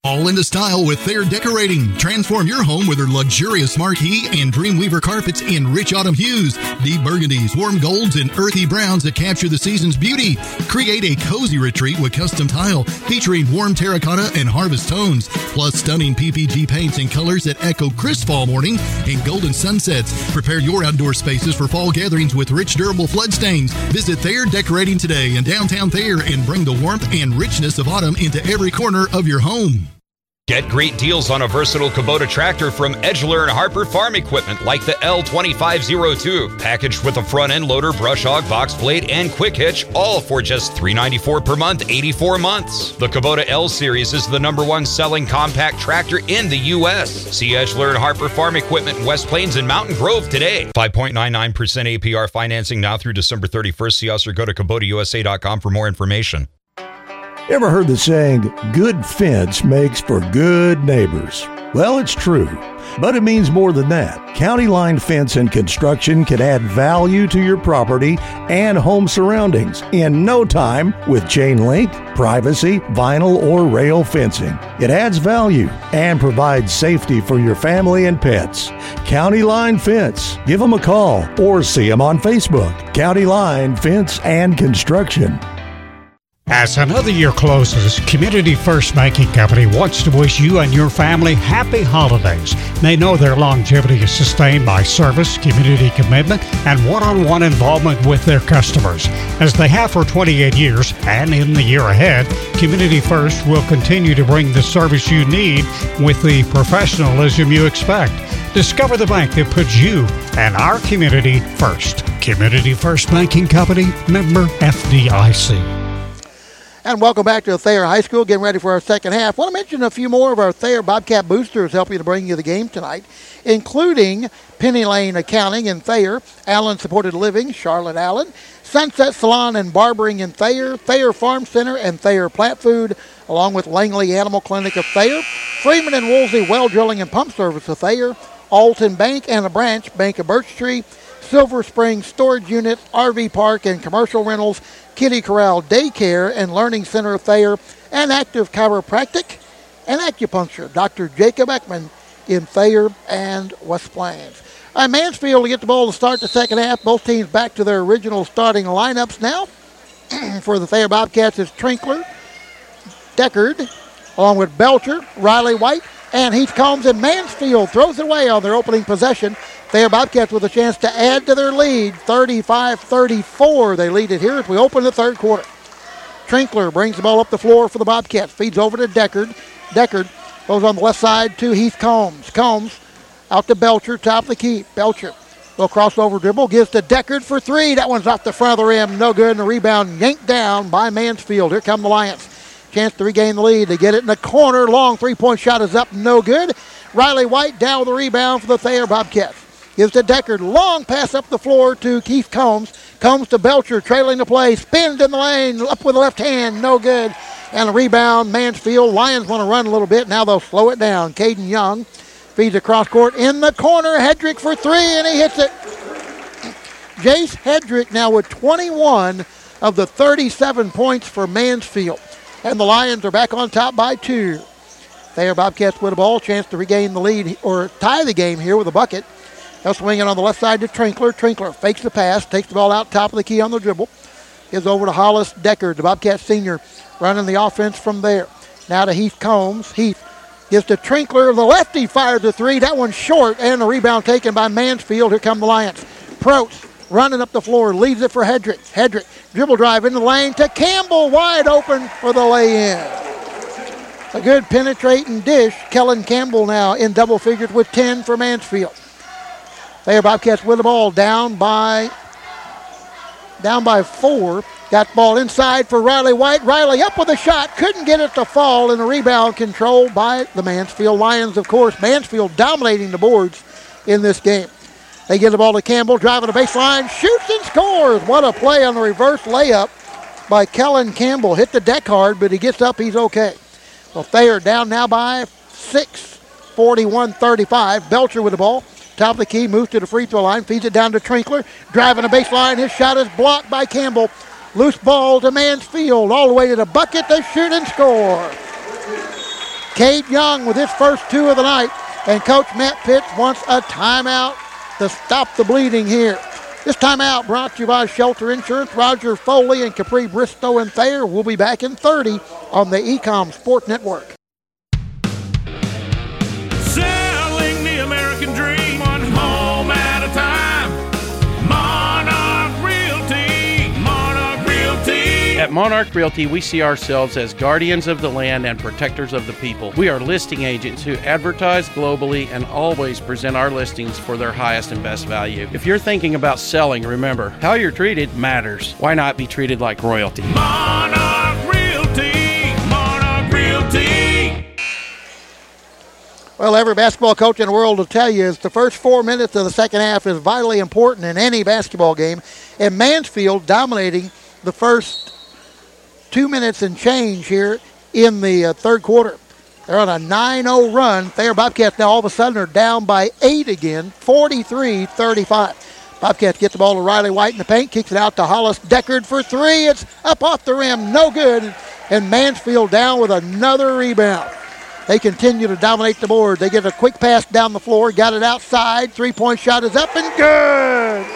S7: All into style with Thayer Decorating. Transform your home with their luxurious marquee and Dreamweaver carpets in rich autumn hues, deep burgundies, warm golds, and earthy browns that capture the season's beauty. Create a cozy retreat with custom tile featuring warm terracotta and harvest tones, plus stunning P P G paints and colors that echo crisp fall morning and golden sunsets. Prepare your outdoor spaces for fall gatherings with rich, durable flood stains. Visit Thayer Decorating today in downtown Thayer and bring the warmth and richness of autumn into every corner of your home.
S10: Get great deals on a versatile Kubota tractor from Edgeler and Harper Farm Equipment, like the L twenty-five oh two, packaged with a front-end loader, brush hog, box blade, and quick hitch, all for just three hundred ninety-four dollars per month, eighty-four months. The Kubota L Series is the number one selling compact tractor in the U S. See Edgeler and Harper Farm Equipment in West Plains and Mountain Grove today. five point nine nine percent A P R financing now through December thirty-first. See us or go to Kubota U S A dot com for more information.
S11: Ever heard the saying, good fence makes for good neighbors? Well, it's true, but it means more than that. County line fence and construction can add value to your property and home surroundings in no time with chain link, privacy, vinyl, or rail fencing. It adds value and provides safety for your family and pets. County Line Fence. Give them a call or see them on Facebook. County Line Fence and Construction.
S18: As another year closes, Community First Banking Company wants to wish you and your family happy holidays. They know their longevity is sustained by service, community commitment, and one-on-one involvement with their customers. As they have for twenty-eight years, and in the year ahead, Community First will continue to bring the service you need with the professionalism you expect. Discover the bank that puts you and our community first. Community First Banking Company, member F D I C.
S1: And welcome back to Thayer High School, getting ready for our second half. I want to mention a few more of our Thayer Bobcat boosters helping to bring you the game tonight, including Penny Lane Accounting in Thayer, Allen Supported Living, Charlotte Allen, Sunset Salon and Barbering in Thayer, Thayer Farm Center and Thayer Plant Food, along with Langley Animal Clinic of Thayer, Freeman and Woolsey Well Drilling and Pump Service of Thayer, Alton Bank and a Branch, Bank of Birch Tree, Silver Spring Storage Unit, R V Park and Commercial Rentals, Kitty Corral Daycare and Learning Center of Thayer, and Active Chiropractic and Acupuncture, Doctor Jacob Ekman in Thayer and West Plains. All right, Mansfield will get the ball to start the second half. Both teams back to their original starting lineups now. For the Thayer Bobcats is Trinkler, Deckard, along with Belcher, Riley White, and Heath Combs, and Mansfield throws it away on their opening possession. Thayer Bobcats with a chance to add to their lead, thirty-five thirty-four. They lead it here as we open the third quarter. Trinkler brings the ball up the floor for the Bobcats, feeds over to Deckard. Deckard goes on the left side to Heath Combs. Combs out to Belcher, top of the key. Belcher will crossover dribble, gives to Deckard for three. That one's off the front of the rim, no good, and the rebound yanked down by Mansfield. Here come the Lions. Chance to regain the lead. They get it in the corner. Long three-point shot is up, no good. Riley White down with the rebound for the Thayer Bobcats. Gives to Deckard. Long pass up the floor to Keith Combs. Combs to Belcher, trailing the play. Spins in the lane, up with the left hand, no good. And a rebound, Mansfield. Lions want to run a little bit. Now they'll slow it down. Caden Young feeds across court in the corner. Hedrick for three, and he hits it. Jace Hedrick now with twenty-one of the thirty-seven points for Mansfield. And the Lions are back on top by two. Thayer Bobcats with a ball, chance to regain the lead or tie the game here with a bucket. They'll swing it on the left side to Trinkler. Trinkler fakes the pass, takes the ball out top of the key on the dribble. Gives over to Hollis Deckard, the Bobcat senior, running the offense from there. Now to Heath Combs. Heath gives to Trinkler. The lefty fires the three. That one's short, and the rebound taken by Mansfield. Here come the Lions. Probst running up the floor, leaves it for Hedrick. Hedrick, dribble drive into the lane to Campbell, wide open for the lay-in. A good penetrating dish. Kellen Campbell now in double figures with ten for Mansfield. Thayer Bobcats with the ball, down by down by four. Got the ball inside for Riley White. Riley up with a shot, couldn't get it to fall, and the rebound controlled by the Mansfield Lions, of course. Mansfield dominating the boards in this game. They get the ball to Campbell, driving the baseline, shoots and scores. What a play on the reverse layup by Kellen Campbell. Hit the deck hard, but he gets up, he's okay. Well, Thayer down now by six, forty-one thirty-five. Belcher with the ball. Top of the key, moves to the free throw line, feeds it down to Trinkler. Driving the baseline, his shot is blocked by Campbell. Loose ball to Mansfield, all the way to the bucket, they shoot and score. Cade Young with his first two of the night. And Coach Matt Pitts wants a timeout to stop the bleeding here. This timeout brought to you by Shelter Insurance, Roger Foley, and Capri Bristow and Thayer. We'll be back in thirty on the Ecom Sport Network.
S8: Selling the American dream, one home at a time. Monarch Realty, Monarch Realty.
S12: At Monarch Realty, we see ourselves as guardians of the land and protectors of the people. We are listing agents who advertise globally and always present our listings for their highest and best value. If you're thinking about selling, remember, how you're treated matters. Why not be treated like royalty?
S8: Monarch Realty, Monarch Realty.
S1: Well, every basketball coach in the world will tell you is the first four minutes of the second half is vitally important in any basketball game. And Mansfield dominating the first two minutes and change here in the uh, third quarter. They're on a nine oh run. Thayer Bobcats now all of a sudden are down by eight again, forty-three thirty-five. Bobcats get the ball to Riley White in the paint, kicks it out to Hollis Deckard for three. It's up off the rim, no good. And Mansfield down with another rebound. They continue to dominate the board. They get a quick pass down the floor, got it outside. Three-point shot is up and good.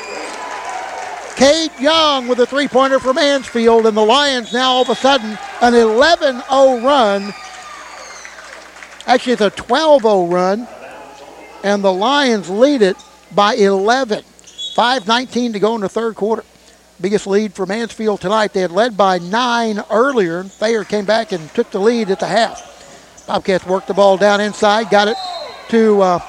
S1: Cade Young with a three-pointer for Mansfield, and the Lions now all of a sudden an eleven oh run. Actually, it's a twelve oh run, and the Lions lead it by eleven. five nineteen to go in the third quarter. Biggest lead for Mansfield tonight. They had led by nine earlier. Thayer came back and took the lead at the half. Bobcats worked the ball down inside, got it to uh,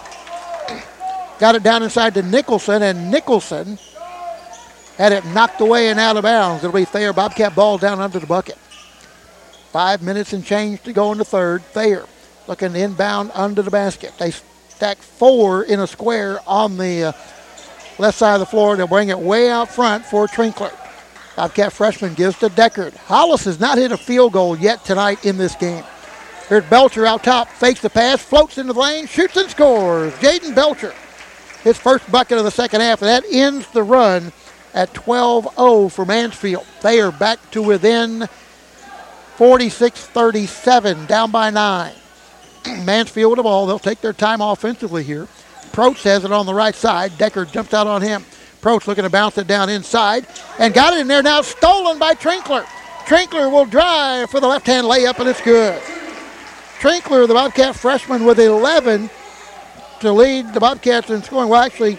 S1: got it down inside to Nicholson, and Nicholson had it knocked away and out of bounds. It'll be Thayer Bobcat ball down under the bucket. Five minutes and change to go in the third. Thayer looking inbound under the basket. They stack four in a square on the uh, left side of the floor. They'll bring it way out front for Trinkler. Bobcat freshman gives to Deckard. Hollis has not hit a field goal yet tonight in this game. Here's Belcher out top, fakes the pass, floats into the lane, shoots and scores. Jaden Belcher, his first bucket of the second half, and that ends the run at twelve oh for Mansfield. They are back to within forty-six thirty-seven, down by nine. Mansfield with the ball. They'll take their time offensively here. Proch has it on the right side. Deckard jumps out on him. Proch looking to bounce it down inside and got it in there now, stolen by Trinkler. Trinkler will drive for the left-hand layup, and it's good. Trinkler, the Bobcat freshman, with eleven to lead the Bobcats in scoring. Well, actually,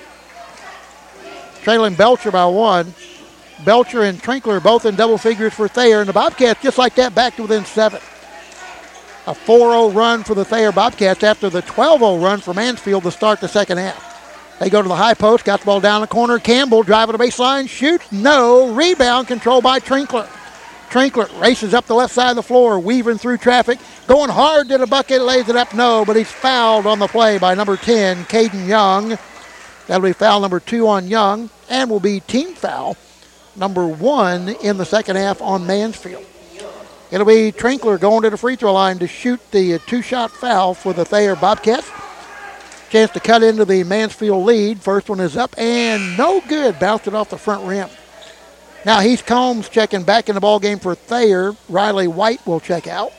S1: trailing Belcher by one. Belcher and Trinkler both in double figures for Thayer, and the Bobcats just like that back to within seven. A four oh run for the Thayer Bobcats after the twelve oh run for Mansfield to start the second half. They go to the high post, got the ball down the corner. Campbell driving the baseline, shoots, no. Rebound controlled by Trinkler. Trinkler races up the left side of the floor, weaving through traffic, going hard to the bucket, lays it up, no, but he's fouled on the play by number ten, Caden Young. That'll be foul number two on Young, and will be team foul number one in the second half on Mansfield. It'll be Trinkler going to the free throw line to shoot the two-shot foul for the Thayer Bobcats. Chance to cut into the Mansfield lead. First one is up and no good. Bounced it off the front rim. Now Heath Combs checking back in the ball game for Thayer. Riley White will check out.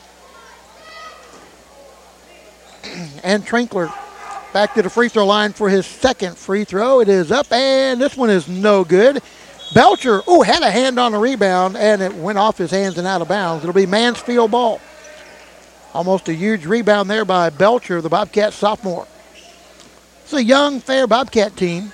S1: And Trinkler back to the free throw line for his second free throw. It is up, and this one is no good. Belcher, oh, had a hand on the rebound, and it went off his hands and out of bounds. It'll be Mansfield ball. Almost a huge rebound there by Belcher, the Bobcat sophomore. It's a young Thayer Bobcat team.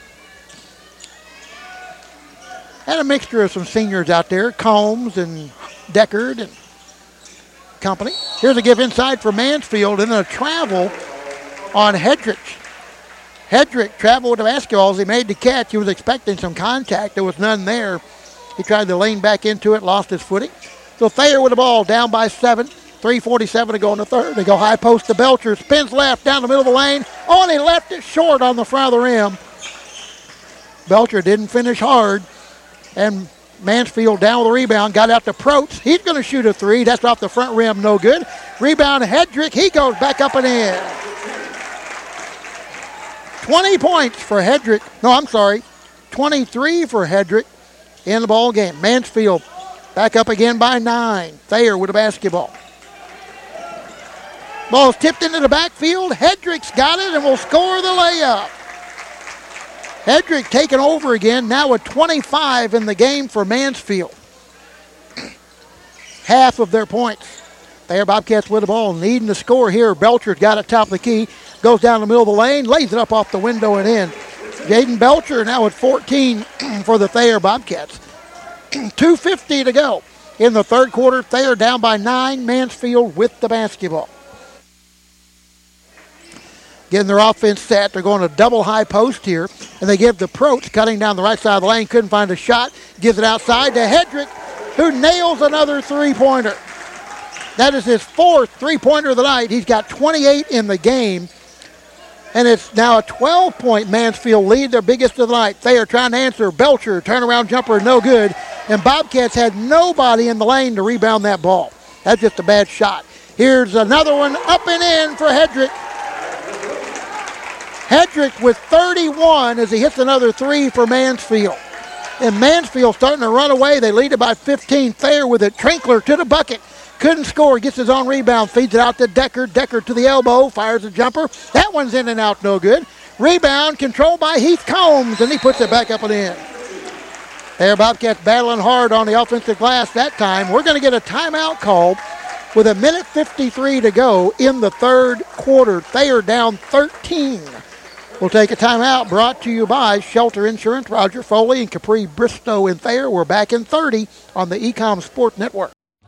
S1: And a mixture of some seniors out there, Combs and Deckard and company. Here's a give inside for Mansfield, and then a travel on Hedrick. Hedrick traveled with the basketball as he made the catch. He was expecting some contact. There was none there. He tried to lean back into it, lost his footing. So Thayer with the ball, down by seven. three forty-seven to go in the third. They go high post to Belcher. Spins left down the middle of the lane. Oh, and he left it short on the front of the rim. Belcher didn't finish hard. And Mansfield down with the rebound. Got out to Proch. He's going to shoot a three. That's off the front rim. No good. Rebound Hedrick. He goes back up and in. twenty points for Hedrick. No, I'm sorry. twenty-three for Hedrick in the ball game. Mansfield back up again by nine. Thayer with a basketball. Ball's tipped into the backfield. Hedrick's got it and will score the layup. Hedrick taking over again, now with twenty-five in the game for Mansfield. Half of their points. Thayer Bobcats with the ball, needing to score here. Belcher's got it top of the key, goes down the middle of the lane, lays it up off the window and in. Jaden Belcher now at fourteen for the Thayer Bobcats. two fifty to go in the third quarter. Thayer down by nine. Mansfield with the basketball. Getting their offense set. They're going to double high post here. And they give to Proch, cutting down the right side of the lane. Couldn't find a shot. Gives it outside to Hedrick, who nails another three-pointer. That is his fourth three-pointer of the night. He's got twenty-eight in the game. And it's now a twelve-point Mansfield lead, their biggest of the night. They are trying to answer. Belcher, turnaround jumper, no good. And Bobcats had nobody in the lane to rebound that ball. That's just a bad shot. Here's another one up and in for Hedrick. Hedrick with thirty-one as he hits another three for Mansfield. And Mansfield starting to run away. They lead it by fifteen. Thayer with it. Trinkler to the bucket. Couldn't score. Gets his own rebound. Feeds it out to Decker. Decker to the elbow. Fires a jumper. That one's in and out. No good. Rebound controlled by Heath Combs. And he puts it back up and in. Thayer Bobcats battling hard on the offensive glass that time. We're going to get a timeout called with a minute fifty-three to go in the third quarter. Thayer down thirteen. We'll take a timeout brought to you by Shelter Insurance, Roger Foley, and Capri Bristow in Thayer. We're back in thirty on the Ecom Sport Network.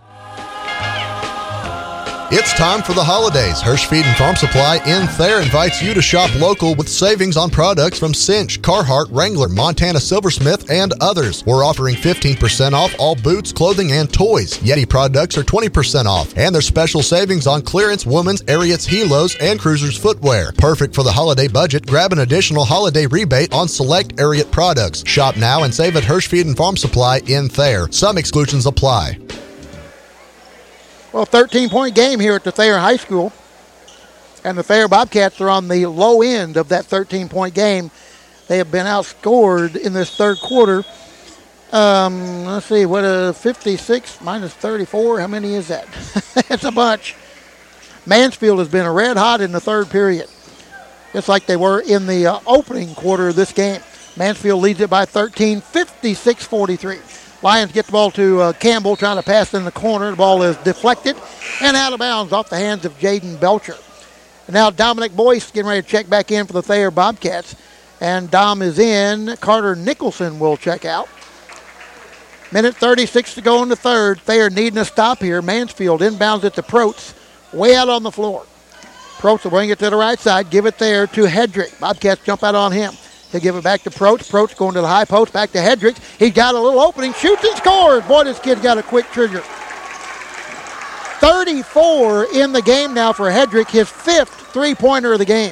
S13: It's time for the holidays. Hirsch Feed and Farm Supply in Thayer invites you to shop local with savings on products from Cinch, Carhartt, Wrangler, Montana Silversmith, and others. We're offering fifteen percent off all boots, clothing, and toys. Yeti products are twenty percent off, and there's special savings on clearance, women's, Ariat's, Helos, and Cruisers footwear. Perfect for the holiday budget. Grab an additional holiday rebate on select Ariat products. Shop now and save at Hirsch Feed and Farm Supply in Thayer. Some exclusions apply.
S1: Well, thirteen-point game here at the Thayer High School. And the Thayer Bobcats are on the low end of that thirteen-point game. They have been outscored in this third quarter. Um, let's see, what a fifty-six minus thirty-four. How many is that? It's a bunch. Mansfield has been red hot in the third period, just like they were in the uh, opening quarter of this game. Mansfield leads it by thirteen, fifty-six forty-three. Lions get the ball to uh, Campbell, trying to pass in the corner. The ball is deflected and out of bounds off the hands of Jaden Belcher. And now Dominic Boyce getting ready to check back in for the Thayer Bobcats. And Dom is in. Carter Nicholson will check out. Minute thirty-six to go in the third. Thayer needing a stop here. Mansfield inbounds it to Protes, way out on the floor. Protes will bring it to the right side, give it there to Hedrick. Bobcats jump out on him. They give it back to Proch. Proch going to the high post, back to Hedrick. He got a little opening, shoots and scores. Boy, this kid got a quick trigger. thirty-four in the game now for Hedrick, his fifth three-pointer of the game.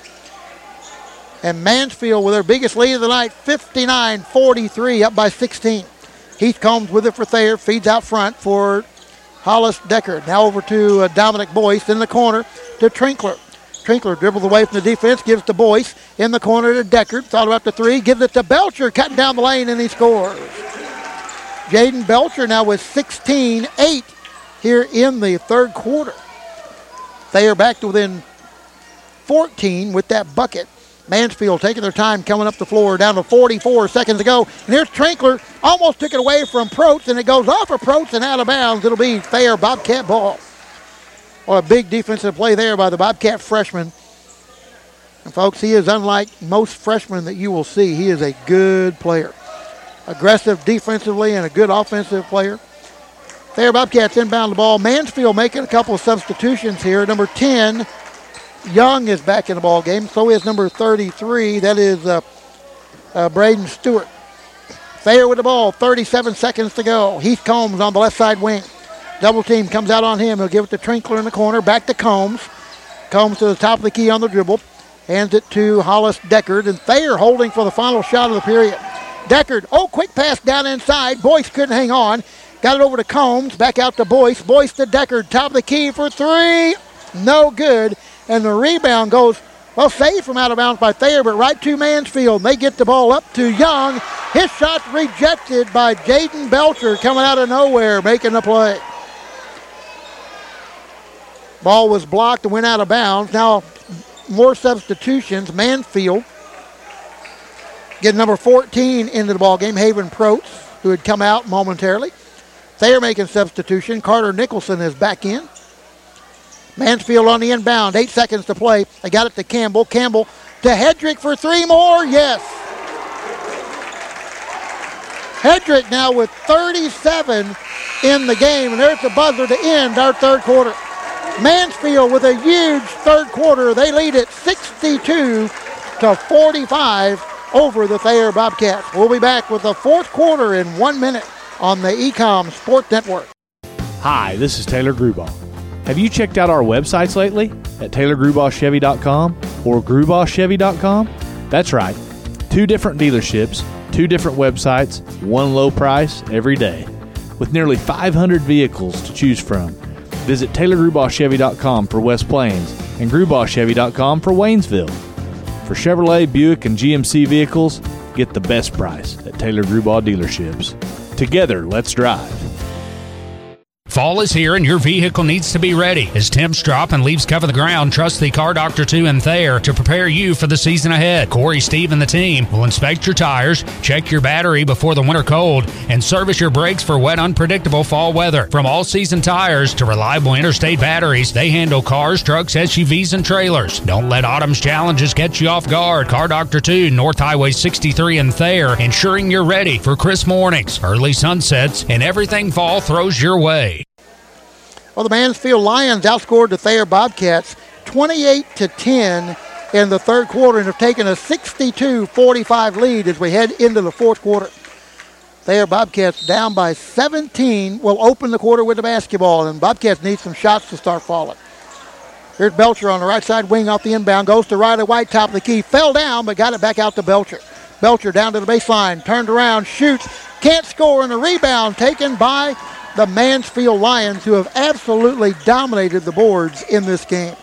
S1: And Mansfield with their biggest lead of the night, fifty-nine forty-three, up by sixteen. Heath Combs with it for Thayer, feeds out front for Hollis Decker. Now over to uh, Dominic Boyce in the corner to Trinkler. Trinkler dribbles away from the defense, gives to Boyce. In the corner to Deckard. Thought about the three. Gives it to Belcher, cutting down the lane, and he scores. Jaden Belcher now with sixteen eight here in the third quarter. They are back to within fourteen with that bucket. Mansfield taking their time coming up the floor, down to forty-four seconds to go. And here's Trinkler. Almost took it away from Protes, and it goes off of Protes and out of bounds. It'll be Thayer Bobcat ball. Well, a big defensive play there by the Bobcat freshman. And, folks, he is unlike most freshmen that you will see. He is a good player. Aggressive defensively and a good offensive player. Thayer Bobcats inbound the ball. Mansfield making a couple of substitutions here. Number ten, Young, is back in the ball game. So is number thirty-three. That is uh, uh, Braden Stewart. Thayer with the ball. thirty-seven seconds to go. Heath Combs on the left side wing. Double team comes out on him. He'll give it to Trinkler in the corner. Back to Combs. Combs to the top of the key on the dribble. Hands it to Hollis Deckard. And Thayer holding for the final shot of the period. Deckard, oh, quick pass down inside. Boyce couldn't hang on. Got it over to Combs. Back out to Boyce. Boyce to Deckard. Top of the key for three. No good. And the rebound goes, well, saved from out of bounds by Thayer, but right to Mansfield. They get the ball up to Young. His shot rejected by Jaden Belcher, coming out of nowhere, making the play. Ball was blocked and went out of bounds. Now more substitutions. Mansfield getting number fourteen into the ball game, Haven Protes, who had come out momentarily. Thayer making substitution. Carter Nicholson is back in. Mansfield on the inbound. Eight seconds to play. They got it to Campbell. Campbell to Hedrick for three more. Yes. Hedrick now with thirty-seven in the game, and there's the buzzer to end our third quarter. Mansfield with a huge third quarter. They lead it sixty-two to forty-five over the Thayer Bobcats. We'll be back with the fourth quarter in one minute on the Ecom Sport Network.
S14: Hi, this is Taylor Grubaugh. Have you checked out our websites lately at Taylor Grubaugh Chevy dot com or Grubaugh Chevy dot com? That's right. Two different dealerships, two different websites, one low price every day. With nearly five hundred vehicles to choose from. Visit Taylor Grubaugh Chevy dot com for West Plains and Grubaugh Chevy dot com for Waynesville. For Chevrolet, Buick, and G M C vehicles, get the best price at Taylor Grubaugh dealerships. Together, let's drive.
S3: Fall is here and your vehicle needs to be ready. As temps drop and leaves cover the ground, trust the Car Doctor two in Thayer to prepare you for the season ahead. Corey, Steve, and the team will inspect your tires, check your battery before the winter cold, and service your brakes for wet, unpredictable fall weather. From all-season tires to reliable interstate batteries, they handle cars, trucks, S U Vs, and trailers. Don't let autumn's challenges get you off guard. Car Doctor two, North Highway sixty-three in Thayer, ensuring you're ready for crisp mornings, early sunsets, and everything fall throws your way.
S1: Well, the Mansfield Lions outscored the Thayer Bobcats twenty-eight to ten in the third quarter and have taken a sixty-two forty-five lead as we head into the fourth quarter. Thayer Bobcats down by seventeen will open the quarter with the basketball, and Bobcats need some shots to start falling. Here's Belcher on the right side wing off the inbound, goes to Riley White, top of the key, fell down but got it back out to Belcher. Belcher down to the baseline, turned around, shoots, can't score, and a rebound taken by the Mansfield Lions, who have absolutely dominated the boards in this game.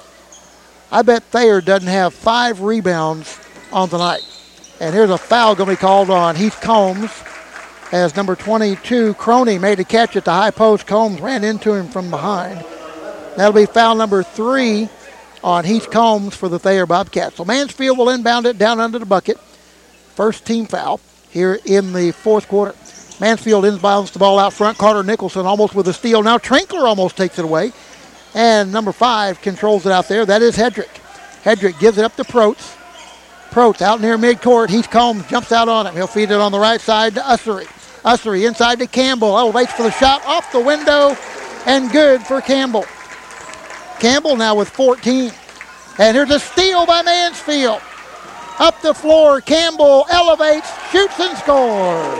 S1: I bet Thayer doesn't have five rebounds on the night. And here's a foul going to be called on Heath Combs as number twenty-two, Croney, made a catch at the high post. Combs ran into him from behind. That'll be foul number three on Heath Combs for the Thayer Bobcats. So Mansfield will inbound it down under the bucket. First team foul here in the fourth quarter. Mansfield inbounds the ball out front. Carter Nicholson almost with a steal. Now Trinkler almost takes it away. And number five controls it out there. That is Hedrick. Hedrick gives it up to Protes. Protes out near midcourt. Heath Combs jumps out on him. He'll feed it on the right side to Ussery. Ussery inside to Campbell. Elevates for the shot off the window. And good for Campbell. Campbell now with fourteen. And here's a steal by Mansfield. Up the floor. Campbell elevates, shoots, and scores.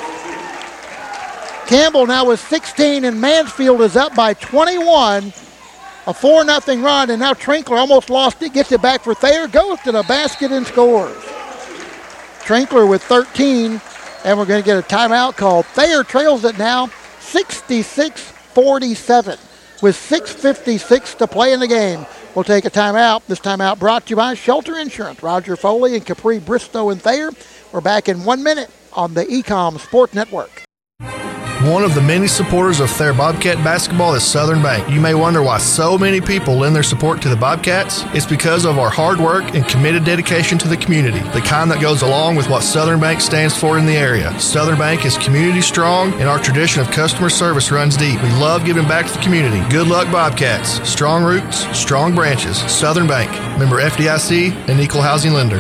S1: Campbell now with sixteen, and Mansfield is up by twenty-one. A four nothing run, and now Trinkler almost lost it, gets it back for Thayer, goes to the basket and scores. Trinkler with thirteen, and we're going to get a timeout called. Thayer trails it now sixty-six forty-seven with six fifty-six to play in the game. We'll take a timeout. This timeout brought to you by Shelter Insurance. Roger Foley and Capri Bristow and Thayer. We're back in one minute on the Ecom Sport Network.
S15: One of the many supporters of Thayer Bobcat basketball is Southern Bank. You may wonder why so many people lend their support to the Bobcats. It's because of our hard work and committed dedication to the community, the kind that goes along with what Southern Bank stands for in the area. Southern Bank is community strong, and our tradition of customer service runs deep. We love giving back to the community. Good luck, Bobcats. Strong roots, strong branches. Southern Bank, member F D I C, and equal housing lender.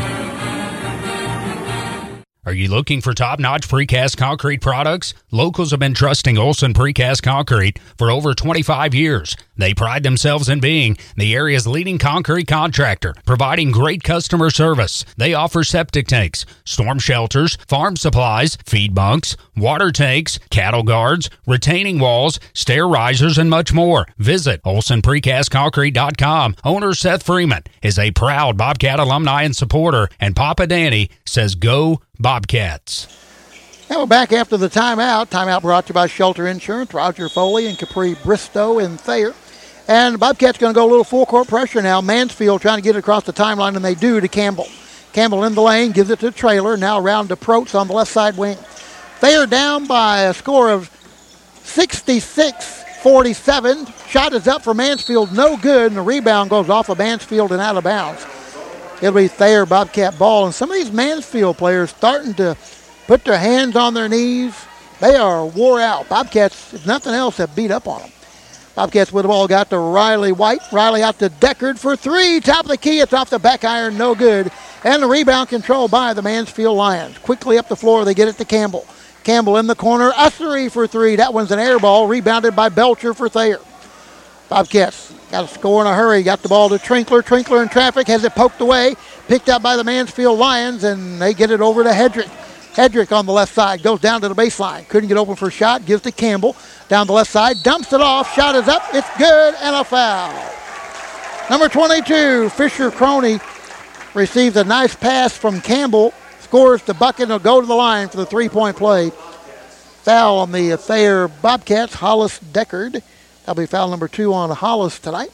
S3: Are you looking for top-notch precast concrete products? Locals have been trusting Olson Precast Concrete for over twenty-five years. They pride themselves in being the area's leading concrete contractor, providing great customer service. They offer septic tanks, storm shelters, farm supplies, feed bunks, water tanks, cattle guards, retaining walls, stair risers, and much more. Visit Olson Precast Concrete dot com. Owner Seth Freeman is a proud Bobcat alumni and supporter, and Papa Danny says go Bobcats.
S1: Now we're back after the timeout. Timeout brought to you by Shelter Insurance, Roger Foley and Capri Bristow in Thayer. And Bobcats going to go a little full court pressure now. Mansfield trying to get it across the timeline, and they do to Campbell. Campbell in the lane, gives it to Trailer. Now around to Protes on the left side wing. Thayer down by a score of sixty-six forty-seven. Shot is up for Mansfield, no good, and the rebound goes off of Mansfield and out of bounds. It'll be Thayer Bobcat ball, and some of these Mansfield players starting to put their hands on their knees. They are wore out. Bobcats, if nothing else, have beat up on them. Bobcats with the ball got to Riley White. Riley out to Deckard for three. Top of the key. It's off the back iron. No good. And the rebound controlled by the Mansfield Lions. Quickly up the floor. They get it to Campbell. Campbell in the corner. Ussery for three. That one's an air ball. Rebounded by Belcher for Thayer. Bobcats got to score in a hurry. Got the ball to Trinkler. Trinkler in traffic. Has it poked away. Picked up by the Mansfield Lions. And they get it over to Hedrick. Hedrick on the left side goes down to the baseline. Couldn't get open for a shot. Gives to Campbell. Down the left side. Dumps it off. Shot is up. It's good. And a foul. Number twenty-two, Fisher Croney, receives a nice pass from Campbell. Scores the bucket and will go to the line for the three-point play. Foul on the Thayer Bobcats. Hollis Deckard. That'll be foul number two on Hollis tonight.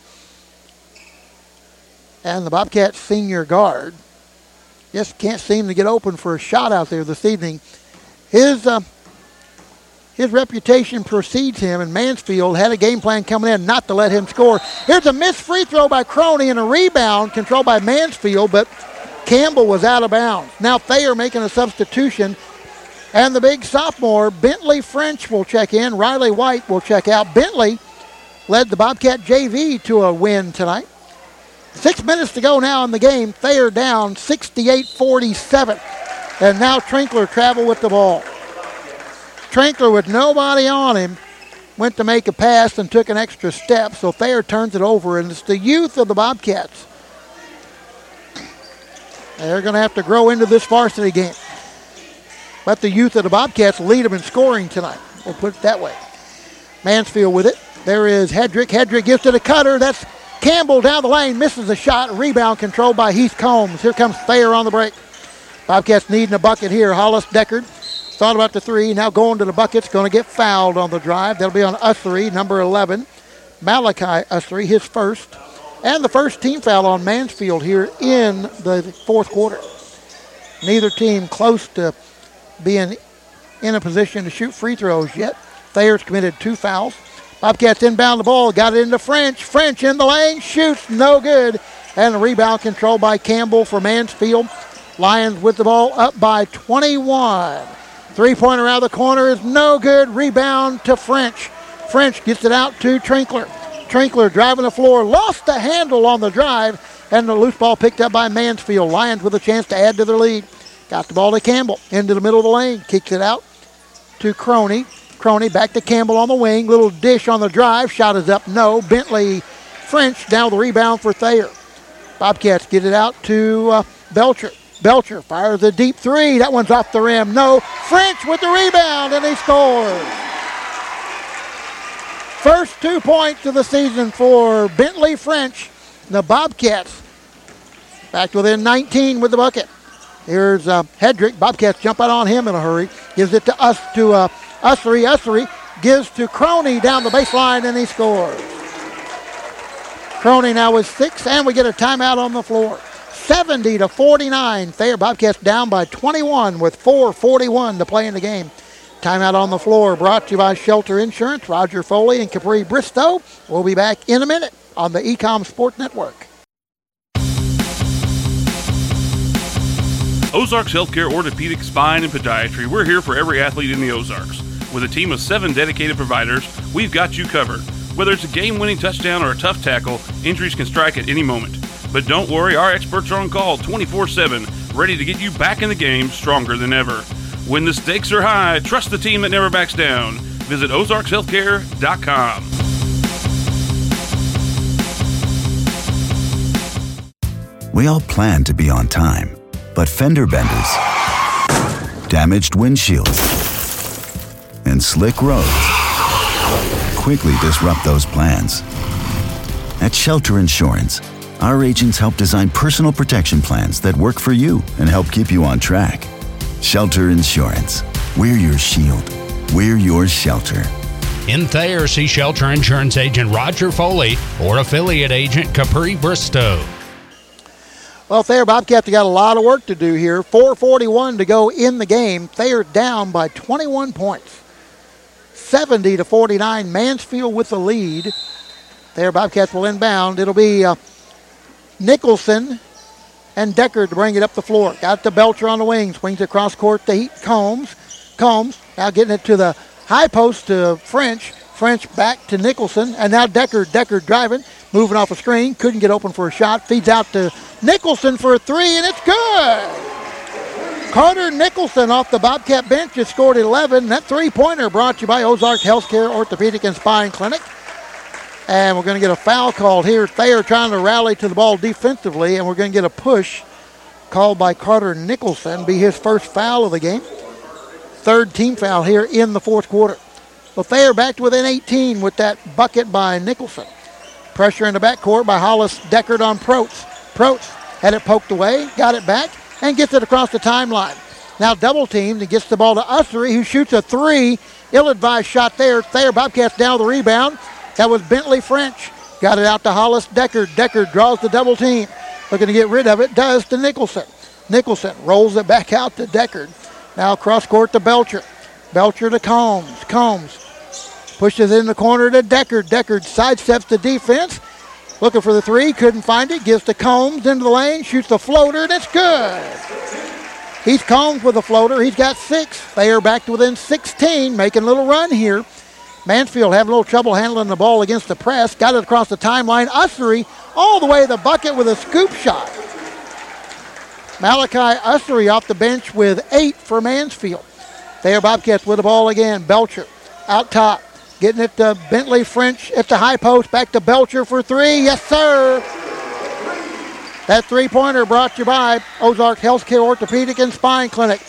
S1: And the Bobcats senior guard just can't seem to get open for a shot out there this evening. His uh, his reputation precedes him, and Mansfield had a game plan coming in not to let him score. Here's a missed free throw by Croney and a rebound controlled by Mansfield, but Campbell was out of bounds. Now Thayer making a substitution, and the big sophomore, Bentley French, will check in. Riley White will check out. Bentley led the Bobcat J V to a win tonight. Six minutes to go now in the game. Thayer down sixty-eight forty-seven. And now Trinkler travel with the ball. Trinkler with nobody on him went to make a pass and took an extra step. So Thayer turns it over, and it's the youth of the Bobcats. They're going to have to grow into this varsity game. But the youth of the Bobcats lead them in scoring tonight. We'll put it that way. Mansfield with it. There is Hedrick. Hedrick gives to the cutter. That's Campbell down the lane, misses a shot. Rebound controlled by Heath Combs. Here comes Thayer on the break. Bobcats needing a bucket here. Hollis Deckard thought about the three. Now going to the bucket's going to get fouled on the drive. That'll be on Ussery, number eleven. Malachi Ussery, his first. And the first team foul on Mansfield here in the fourth quarter. Neither team close to being in a position to shoot free throws yet. Thayer's committed two fouls. Bobcats inbound the ball, got it into French. French in the lane, shoots, no good. And a rebound controlled by Campbell for Mansfield. Lions with the ball up by twenty-one. Three-pointer out of the corner is no good. Rebound to French. French gets it out to Trinkler. Trinkler driving the floor, lost the handle on the drive, and the loose ball picked up by Mansfield. Lions with a chance to add to their lead. Got the ball to Campbell, into the middle of the lane, kicks it out to Croney. Croney back to Campbell on the wing. Little dish on the drive. Shot is up. No. Bentley French down the rebound for Thayer. Bobcats get it out to uh, Belcher. Belcher fires a deep three. That one's off the rim. No. French with the rebound, and he scores. First two points of the season for Bentley French. The Bobcats back within nineteen with the bucket. Here's uh, Hedrick. Bobcats jump out on him in a hurry. Gives it to us to uh, Ussery. Ussery gives to Croney down the baseline, and he scores. Croney now with six, and we get a timeout on the floor. seventy to forty-nine. Thayer Bobcats down by twenty-one with four forty-one to play in the game. Timeout on the floor brought to you by Shelter Insurance. Roger Foley and Capri Bristow. We'll be back in a minute on the Ecom Sport Network.
S2: Ozarks Healthcare Orthopedic Spine and Podiatry. We're here for every athlete in the Ozarks. With a team of seven dedicated providers, we've got you covered. Whether it's a game-winning touchdown or a tough tackle, injuries can strike at any moment. But don't worry, our experts are on call twenty-four seven, ready to get you back in the game stronger than ever. When the stakes are high, trust the team that never backs down. Visit ozarks healthcare dot com.
S4: We all plan to be on time, but fender benders, damaged windshields, and slick roads quickly disrupt those plans. At Shelter Insurance, our agents help design personal protection plans that work for you and help keep you on track. Shelter Insurance. We're your shield. We're your shelter.
S3: In Thayer, see Shelter Insurance agent Roger Foley or affiliate agent Capri Bristow.
S1: Well, Thayer Bobcats have got a lot of work to do here. four forty-one to go in the game. Thayer down by twenty-one points. seventy to forty-nine. Mansfield with the lead. There, Bobcats will inbound. It'll be uh, Nicholson and Decker to bring it up the floor. Got to Belcher on the wing. Swings across court to Heat Combs. Combs now getting it to the high post to French. French back to Nicholson. And now Decker. Decker driving. Moving off a screen. Couldn't get open for a shot. Feeds out to Nicholson for a three, and it's good. Carter Nicholson off the Bobcat bench has scored eleven. That three-pointer brought to you by Ozark Healthcare Orthopedic and Spine Clinic. And we're going to get a foul called here. Thayer trying to rally to the ball defensively, and we're going to get a push called by Carter Nicholson. Be his first foul of the game. Third team foul here in the fourth quarter. Well, Thayer back to within eighteen with that bucket by Nicholson. Pressure in the backcourt by Hollis Deckard on Protes. Protes had it poked away, got it back, and gets it across the timeline. Now double teamed and gets the ball to Ussery, who shoots a three. Ill-advised shot there. Thayer Bobcats down the rebound. That was Bentley French. Got it out to Hollis Deckard. Deckard draws the double team. Looking to get rid of it. Does to Nicholson. Nicholson rolls it back out to Deckard. Now cross court to Belcher. Belcher to Combs. Combs pushes in the corner to Deckard. Deckard sidesteps the defense. Looking for the three. Couldn't find it. Gives to Combs into the lane. Shoots the floater, and it's good. He's Combs with a floater. He's got six. Thayer back to within sixteen. Making a little run here. Mansfield having a little trouble handling the ball against the press. Got it across the timeline. Ussery all the way to the bucket with a scoop shot. Malachi Ussery off the bench with eight for Mansfield. Thayer Bobcats with the ball again. Belcher out top. Getting it to Bentley French at the high post. Back to Belcher for three. Yes, sir. That three-pointer brought to you by Ozark Healthcare Orthopedic and Spine Clinic.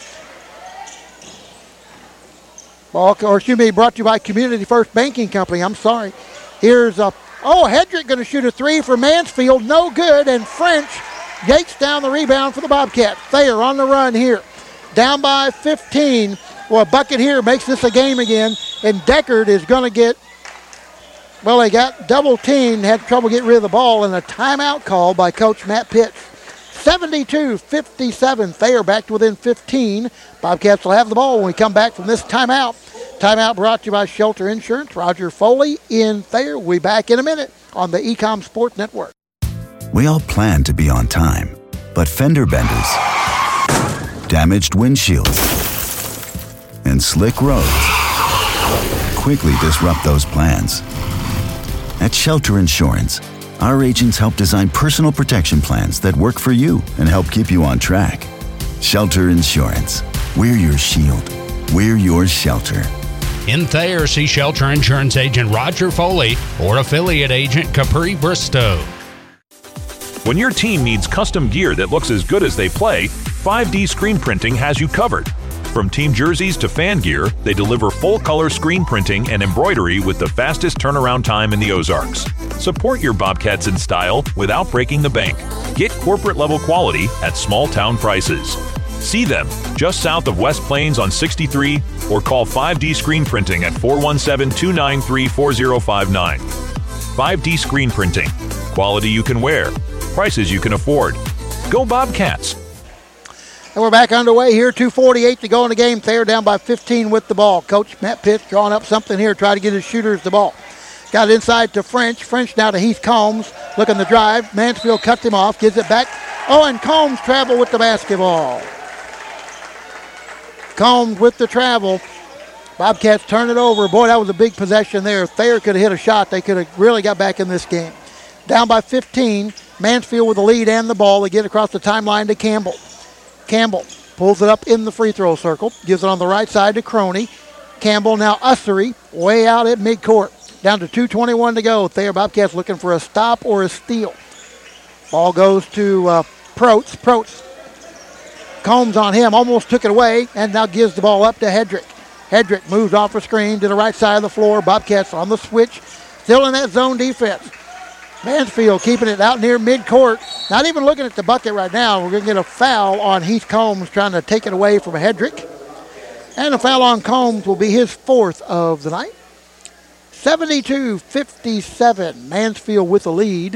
S1: Ball, or excuse me, brought to you by Community First Banking Company. I'm sorry. Here's a, oh, Hedrick going to shoot a three for Mansfield. No good, and French yanks down the rebound for the Bobcats. Thayer on the run here. Down by fifteen. Well, a bucket here makes this a game again, and Deckard is going to get, well, they got double teamed, had trouble getting rid of the ball, and a timeout call by Coach Matt Pitts. seventy-two fifty-seven, Thayer back to within fifteen. Bobcats will have the ball when we come back from this timeout. Timeout brought to you by Shelter Insurance. Roger Foley in Thayer. We'll be back in a minute on the Ecom Sports Network.
S4: We all plan to be on time, but fender benders, damaged windshields, and slick roads quickly disrupt those plans. At Shelter Insurance, our agents help design personal protection plans that work for you and help keep you on track. Shelter Insurance. We're your shield. We're your shelter.
S3: In Thayer, see Shelter Insurance agent Roger Foley or affiliate agent Capri Bristow.
S5: When your team needs custom gear that looks as good as they play, five D Screen Printing has you covered. From team jerseys to fan gear, they deliver full-color screen printing and embroidery with the fastest turnaround time in the Ozarks. Support your Bobcats in style without breaking the bank. Get corporate-level quality at small-town prices. See them just south of West Plains on sixty-three or call five D Screen Printing at four one seven, two nine three, four zero five nine. five D Screen Printing. Quality you can wear. Prices you can afford. Go Bobcats!
S1: And we're back underway here. two forty-eight to go in the game. Thayer down by fifteen with the ball. Coach Matt Pitts drawing up something here. Try to get his shooters the ball. Got it inside to French. French now to Heath Combs. Looking to drive. Mansfield cuts him off. Gives it back. Oh, and Combs travel with the basketball. Combs with the travel. Bobcats turn it over. Boy, that was a big possession there. If Thayer could have hit a shot, they could have really got back in this game. Down by fifteen. Mansfield with the lead and the ball. They get across the timeline to Campbell. Campbell pulls it up in the free throw circle. Gives it on the right side to Crony. Campbell now Ussery way out at midcourt. Down to two twenty-one to go. Thayer Bobcats looking for a stop or a steal. Ball goes to uh, Protes. Protes. Combs on him. Almost took it away and now gives the ball up to Hedrick. Hedrick moves off a screen to the right side of the floor. Bobcats on the switch. Still in that zone defense. Mansfield keeping it out near midcourt. Not even looking at the bucket right now. We're going to get a foul on Heath Combs trying to take it away from Hedrick. And a foul on Combs will be his fourth of the night. seventy-two fifty-seven. Mansfield with the lead.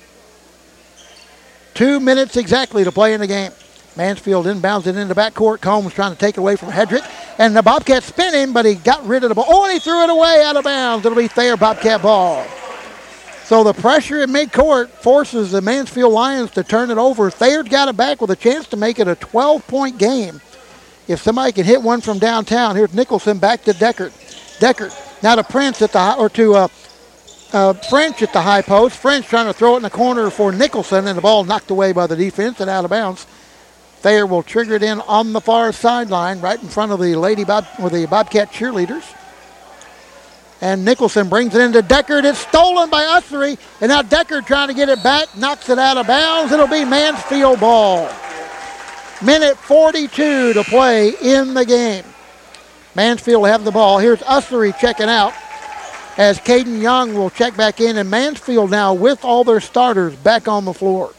S1: Two minutes exactly to play in the game. Mansfield inbounds it into backcourt. Combs trying to take it away from Hedrick. And the Bobcat spin him, but he got rid of the ball. Oh, and he threw it away out of bounds. It'll be Thayer Bobcat ball. So the pressure at midcourt forces the Mansfield Lions to turn it over. Thayer's got it back with a chance to make it a twelve-point game. If somebody can hit one from downtown, here's Nicholson back to Deckard. Deckard now to Prince at the high, or to uh, uh, French at the high post. French trying to throw it in the corner for Nicholson, and the ball knocked away by the defense and out of bounds. Thayer will trigger it in on the far sideline, right in front of the Lady Bob or the Bobcat cheerleaders. And Nicholson brings it into Deckard. It's stolen by Ussery, and now Deckard trying to get it back, knocks it out of bounds. It'll be Mansfield ball. Minute forty-two to play in the game. Mansfield will have the ball. Here's Ussery checking out as Caden Young will check back in, and Mansfield now with all their starters back on the floor.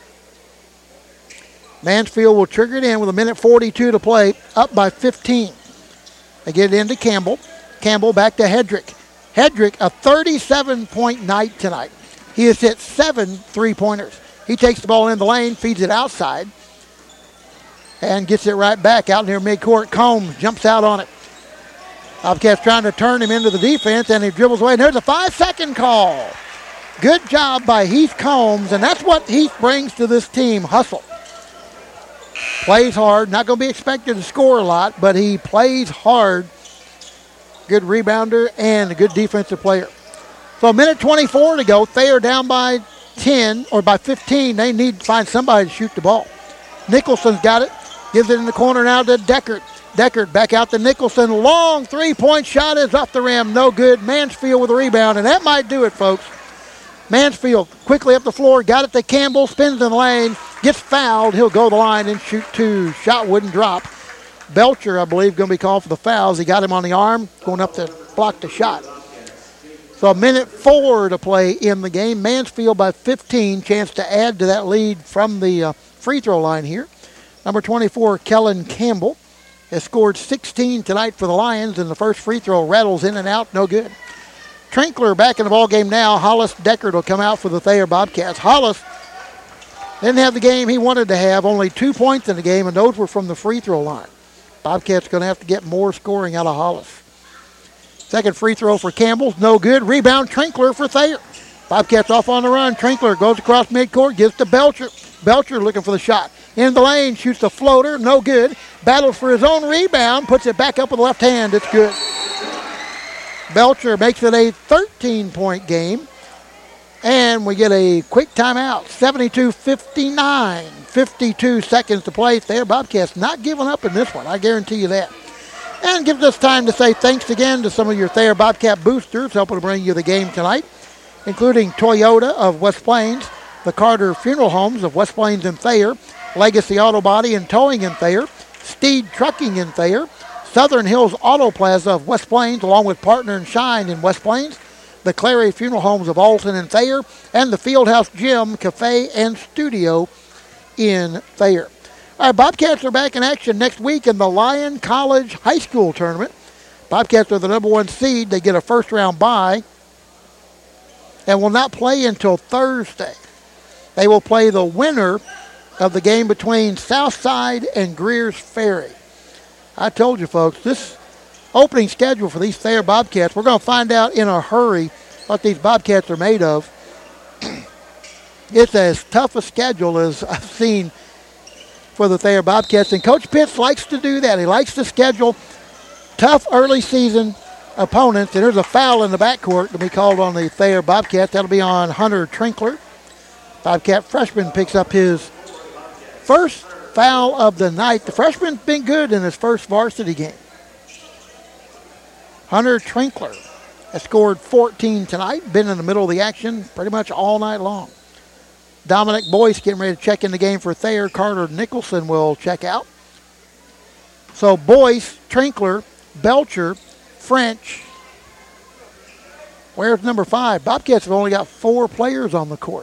S1: Mansfield will trigger it in with a minute forty-two to play, up by fifteen. They get it into Campbell. Campbell back to Hedrick. Hedrick, a thirty-seven-point night tonight. He has hit seven three-pointers. He takes the ball in the lane, feeds it outside, and gets it right back out near midcourt. Combs jumps out on it. Bobcats trying to turn him into the defense, and he dribbles away. And there's a five-second call. Good job by Heath Combs, and that's what Heath brings to this team, hustle. Plays hard, not going to be expected to score a lot, but he plays hard. Good rebounder and a good defensive player. So a minute twenty-four to go. Thayer down by ten, or by fifteen. They need to find somebody to shoot the ball. Nicholson's got it. Gives it in the corner now to Deckard. Deckard back out to Nicholson. Long three-point shot is off the rim. No good. Mansfield with a rebound, and that might do it, folks. Mansfield quickly up the floor. Got it to Campbell. Spins in the lane. Gets fouled. He'll go to the line and shoot two. Shot wouldn't drop. Belcher, I believe, going to be called for the fouls. He got him on the arm, going up to block the shot. So a minute four to play in the game. Mansfield by fifteen. Chance to add to that lead from the uh, free throw line here. Number twenty-four, Kellen Campbell, has scored sixteen tonight for the Lions, and the first free throw rattles in and out, no good. Trinkler back in the ball game now. Hollis Deckard will come out for the Thayer Bobcats. Hollis didn't have the game he wanted to have, only two points in the game, and those were from the free throw line. Bobcats going to have to get more scoring out of Hollis. Second free throw for Campbell, no good. Rebound Trinkler for Thayer. Bobcats off on the run. Trinkler goes across midcourt, gives to Belcher. Belcher looking for the shot. In the lane, shoots a floater, no good. Battles for his own rebound, puts it back up with the left hand, it's good. Belcher makes it a thirteen-point game. And we get a quick timeout, seventy-two fifty-nine. fifty-two seconds to play. Thayer Bobcats not giving up in this one, I guarantee you that. And gives us time to say thanks again to some of your Thayer Bobcat boosters helping to bring you the game tonight, including Toyota of West Plains, the Carter Funeral Homes of West Plains and Thayer, Legacy Auto Body and Towing in Thayer, Steed Trucking in Thayer, Southern Hills Auto Plaza of West Plains, along with Partner and Shine in West Plains, the Clary Funeral Homes of Alton and Thayer, and the Fieldhouse Gym, Cafe, and Studio in Thayer. All right, Bobcats are back in action next week in the Lyon College High School Tournament. Bobcats are the number one seed. They get a first-round bye and will not play until Thursday. They will play the winner of the game between Southside and Greers Ferry. I told you, folks, this opening schedule for these Thayer Bobcats, we're going to find out in a hurry what these Bobcats are made of. It's as tough a schedule as I've seen for the Thayer Bobcats, and Coach Pitts likes to do that. He likes to schedule tough early season opponents, and there's a foul in the backcourt to be called on the Thayer Bobcats. That'll be on Hunter Trinkler. Bobcat freshman picks up his first foul of the night. The freshman's been good in his first varsity game. Hunter Trinkler has scored fourteen tonight, been in the middle of the action pretty much all night long. Dominic Boyce getting ready to check in the game for Thayer. Carter Nicholson will check out. So Boyce, Trinkler, Belcher, French. Where's number five? Bobcats have only got four players on the court.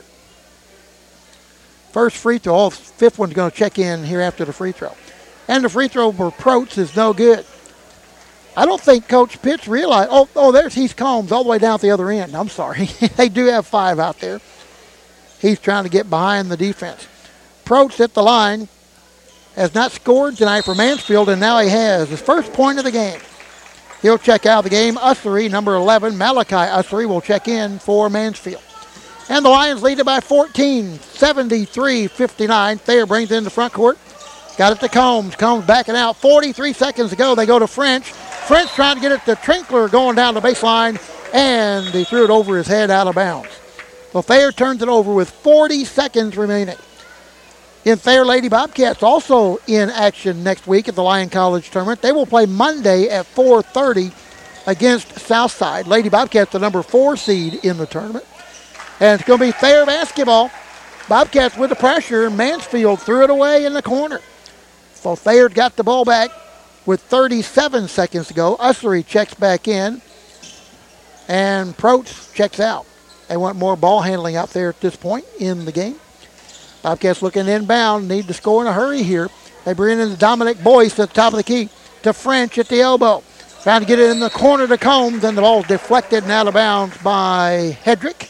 S1: First free throw, oh, fifth one's going to check in here after the free throw. And the free throw for Protes is no good. I don't think Coach Pitts realized, oh, oh, there's Heath Combs all the way down at the other end. I'm sorry. They do have five out there. He's trying to get behind the defense. Protes at the line has not scored tonight for Mansfield, and now he has his first point of the game. He'll check out of the game. Ussery, number eleven, Malachi Ussery, will check in for Mansfield. And the Lions lead it by fourteen, seventy-three fifty-nine. Thayer brings it in the front court. Got it to Combs. Combs backing out. forty-three seconds to go. They go to French. French trying to get it to Trinkler going down the baseline, and he threw it over his head out of bounds. So Thayer turns it over with forty seconds remaining. In Thayer Lady Bobcats also in action next week at the Lyon College Tournament. They will play Monday at four thirty against Southside. Lady Bobcats the number four seed in the tournament. And it's going to be Thayer basketball. Bobcats with the pressure. Mansfield threw it away in the corner. So Thayer got the ball back with thirty-seven seconds to go. Ussery checks back in. And Protes checks out. They want more ball handling out there at this point in the game. Bobcats looking inbound, need to score in a hurry here. They bring in Dominic Boyce at the top of the key to French at the elbow. Trying to get it in the corner to Combs, and the ball's deflected and out of bounds by Hedrick.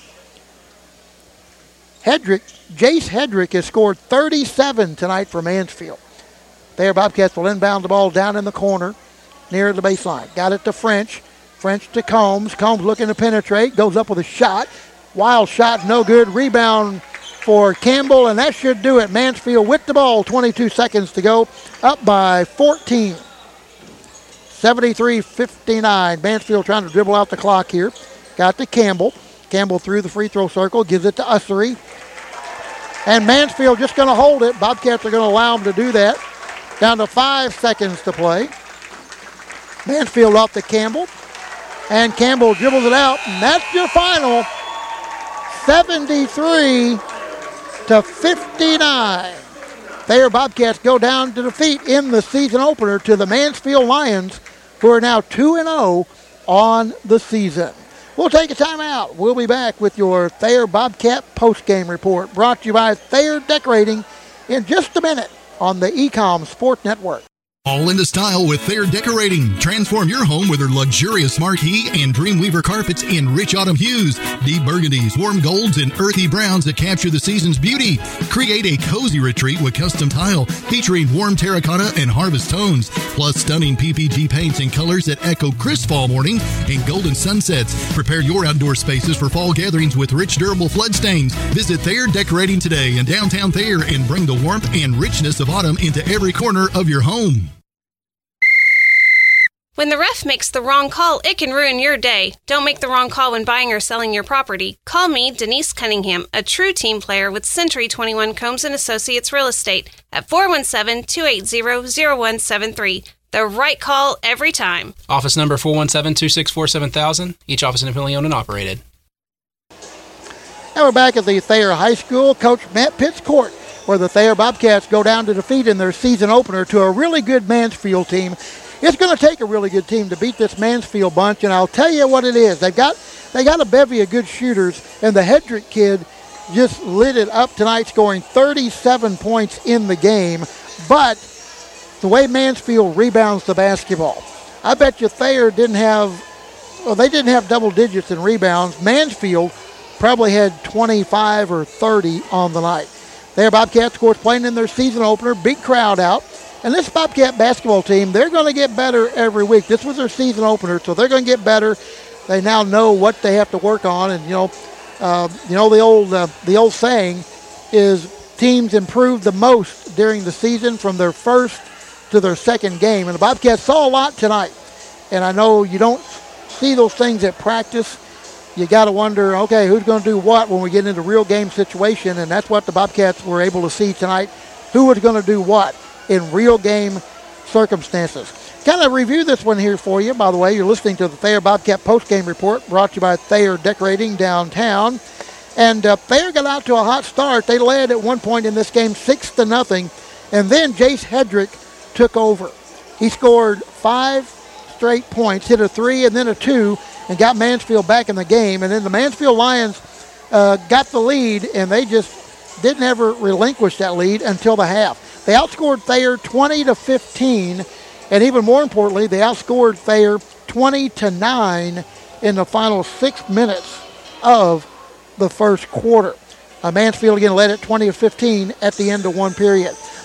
S1: Hedrick, Jace Hedrick has scored thirty-seven tonight for Mansfield. There, Bobcats will inbound the ball down in the corner near the baseline. Got it to French. French to Combs. Combs looking to penetrate, goes up with a shot. Wild shot, no good. Rebound for Campbell, and that should do it. Mansfield with the ball, twenty-two seconds to go, up by fourteen. seventy-three fifty-nine. Mansfield trying to dribble out the clock here. Got to Campbell. Campbell through the free throw circle, gives it to Ussery. And Mansfield just going to hold it. Bobcats are going to allow them to do that. Down to five seconds to play. Mansfield off to Campbell. And Campbell dribbles it out, and that's your final. seventy-three to fifty-nine. Thayer Bobcats go down to defeat in the season opener to the Mansfield Lions, who are now two and oh on the season. We'll take a timeout. We'll be back with your Thayer Bobcat postgame report, brought to you by Thayer Decorating, in just a minute on the Ecom Sport Network.
S7: All into style with Thayer Decorating. Transform your home with their luxurious marquee and Dreamweaver carpets in rich autumn hues, deep burgundies, warm golds, and earthy browns that capture the season's beauty. Create a cozy retreat with custom tile featuring warm terracotta and harvest tones, plus stunning P P G paints and colors that echo crisp fall morning and golden sunsets. Prepare your outdoor spaces for fall gatherings with rich, durable flood stains. Visit Thayer Decorating today in downtown Thayer and bring the warmth and richness of autumn into every corner of your home.
S19: When the ref makes the wrong call, it can ruin your day. Don't make the wrong call when buying or selling your property. Call me, Denise Cunningham, a true team player with Century twenty-one Combs and Associates Real Estate at four one seven, two eight zero, zero one seven three. The right call every time.
S17: Office number four one seven, two six four, seven thousand. Each office independently owned and operated.
S1: And we're back at the Thayer High School Coach Matt Pitts Court, where the Thayer Bobcats go down to defeat in their season opener to a really good Mansfield team. It's going to take a really good team to beat this Mansfield bunch, and I'll tell you what it is. They've got they got a bevy of good shooters, and the Hedrick kid just lit it up tonight, scoring thirty-seven points in the game. But the way Mansfield rebounds the basketball, I bet you Thayer didn't have, well, they didn't have double digits in rebounds. Mansfield probably had twenty-five or thirty on the night. Thayer Bobcats, of course, playing in their season opener, big crowd out. And this Bobcat basketball team, they're going to get better every week. This was their season opener, so they're going to get better. They now know what they have to work on, and you know, uh, you know the old uh, the old saying is teams improve the most during the season from their first to their second game. And the Bobcats saw a lot tonight. And I know you don't see those things at practice. You got to wonder, okay, who's going to do what when we get into real game situation? And that's what the Bobcats were able to see tonight. Who was going to do what in real game circumstances. Kind of review this one here for you. By the way, you're listening to the Thayer Bobcat postgame report brought to you by Thayer Decorating downtown. And uh, Thayer got out to a hot start. They led at one point in this game six to nothing. And then Jace Hedrick took over. He scored five straight points, hit a three and then a two, and got Mansfield back in the game. And then the Mansfield Lions uh, got the lead, and they just didn't ever relinquish that lead until the half. They outscored Thayer twenty to fifteen, and even more importantly, they outscored Thayer twenty to nine in the final six minutes of the first quarter. Uh, Mansfield again led at twenty to fifteen at the end of one period.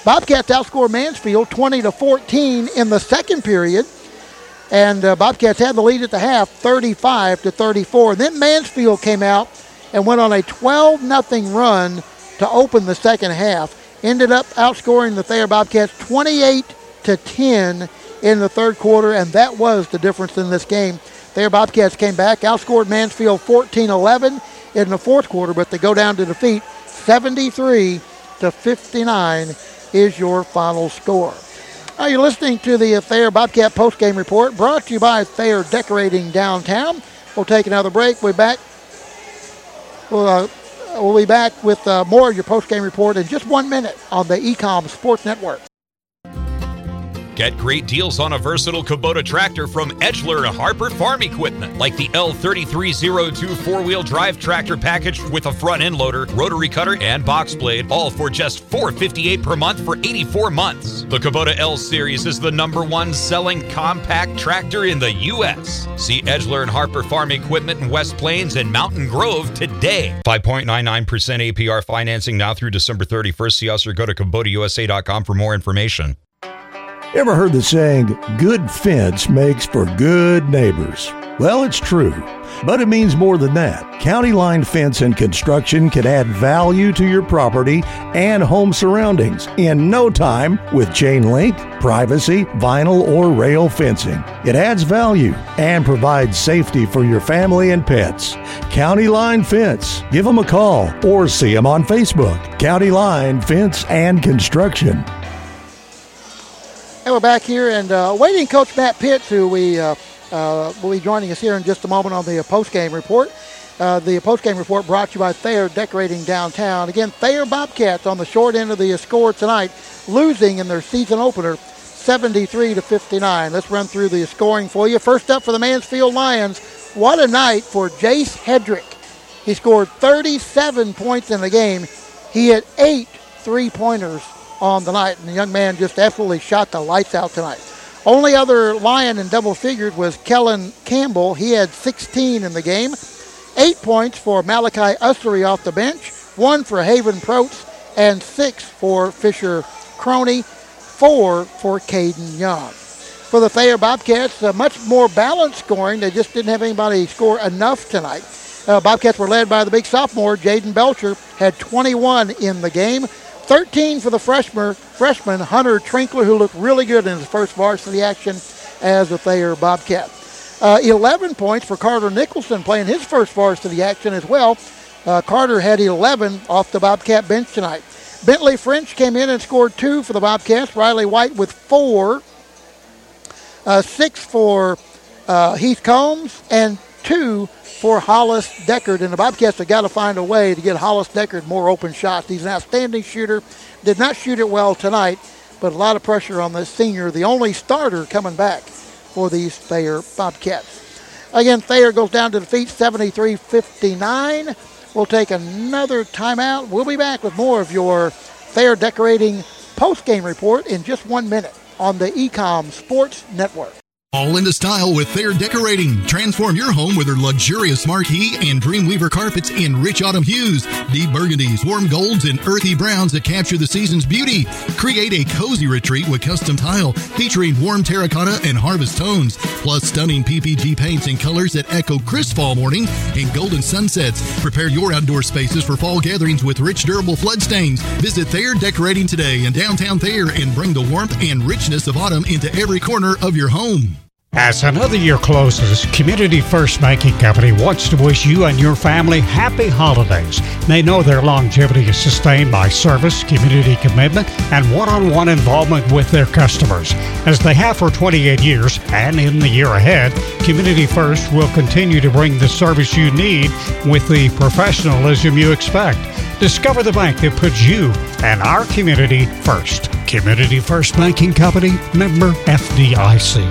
S1: Bobcats outscored Mansfield twenty to fourteen in the second period. And uh, Bobcats had the lead at the half, thirty-five to thirty-four. And then Mansfield came out and went on a twelve nothing run to open the second half. Ended up outscoring the Thayer Bobcats twenty-eight to ten in the third quarter, and that was the difference in this game. Thayer Bobcats came back, outscored Mansfield fourteen eleven in the fourth quarter, but they go down to defeat seventy-three to fifty-nine is your final score. Now you're listening to the Thayer Bobcat postgame report, brought to you by Thayer Decorating Downtown. We'll take another break. We'll be back. We'll, uh, we'll be back with uh, more of your postgame report in just one minute on the Ecom Sports Network.
S10: Get great deals on a versatile Kubota tractor from Edgeler and Harper Farm Equipment, like the L thirty-three oh two four-wheel drive tractor packaged with a front end loader, rotary cutter, and box blade, all for just four hundred fifty-eight dollars per month for eighty-four months. The Kubota L Series is the number one selling compact tractor in the U S See Edgeler and Harper Farm Equipment in West Plains and Mountain Grove today. five point nine nine percent A P R financing now through December thirty-first. See us or go to Kubota U S A dot com for more information.
S11: Ever heard the saying, good fence makes for good neighbors? Well, it's true, but it means more than that. County Line Fence and Construction can add value to your property and home surroundings in no time with chain link, privacy, vinyl, or rail fencing. It adds value and provides safety for your family and pets. County Line Fence. Give them a call or see them on Facebook. County Line Fence and Construction.
S1: And we're back here and uh, waiting Coach Matt Pitts, who we uh, uh, will be joining us here in just a moment on the uh, postgame report. Uh, the postgame report brought to you by Thayer Decorating Downtown. Again, Thayer Bobcats on the short end of the score tonight, losing in their season opener, seventy-three to fifty-nine. Let's run through the scoring for you. First up for the Mansfield Lions, what a night for Jace Hedrick. He scored thirty-seven points in the game. He hit eight three-pointers on the night, and the young man just absolutely shot the lights out tonight. Only other Lion in double figures was Kellen Campbell. He had sixteen in the game. Eight points for Malachi Ussery off the bench, one for Haven Protes, and six for Fisher Croney, four for Caden Young. For the Thayer Bobcats, uh, much more balanced scoring. They just didn't have anybody score enough tonight. Uh, Bobcats were led by the big sophomore, Jaden Belcher, had twenty-one in the game. thirteen for the freshman, freshman Hunter Trinkler, who looked really good in his first varsity action as a Thayer Bobcat. Uh, eleven points for Carter Nicholson playing his first varsity action as well. Uh, Carter had eleven off the Bobcat bench tonight. Bentley French came in and scored two for the Bobcats. Riley White with four. Uh, six for uh, Heath Combs and two for Hollis Deckard, and the Bobcats have got to find a way to get Hollis Deckard more open shots. He's an outstanding shooter. Did not shoot it well tonight, but a lot of pressure on the senior, the only starter coming back for these Thayer Bobcats. Again, Thayer goes down to defeat seventy-three fifty-nine. We'll take another timeout. We'll be back with more of your Thayer Decorating post-game report in just one minute on the Ecom Sports Network.
S7: All into style with Thayer Decorating. Transform your home with their luxurious marquee and Dreamweaver carpets in rich autumn hues, deep burgundies, warm golds, and earthy browns that capture the season's beauty. Create a cozy retreat with custom tile featuring warm terracotta and harvest tones, plus stunning P P G paints and colors that echo crisp fall morning and golden sunsets. Prepare your outdoor spaces for fall gatherings with rich, durable flood stains. Visit Thayer Decorating today in downtown Thayer and bring the warmth and richness of autumn into every corner of your home.
S18: As another year closes, Community First Banking Company wants to wish you and your family happy holidays. They know their longevity is sustained by service, community commitment, and one-on-one involvement with their customers. As they have for twenty-eight years, and in the year ahead, Community First will continue to bring the service you need with the professionalism you expect. Discover the bank that puts you and our community first. Community First Banking Company, member F D I C.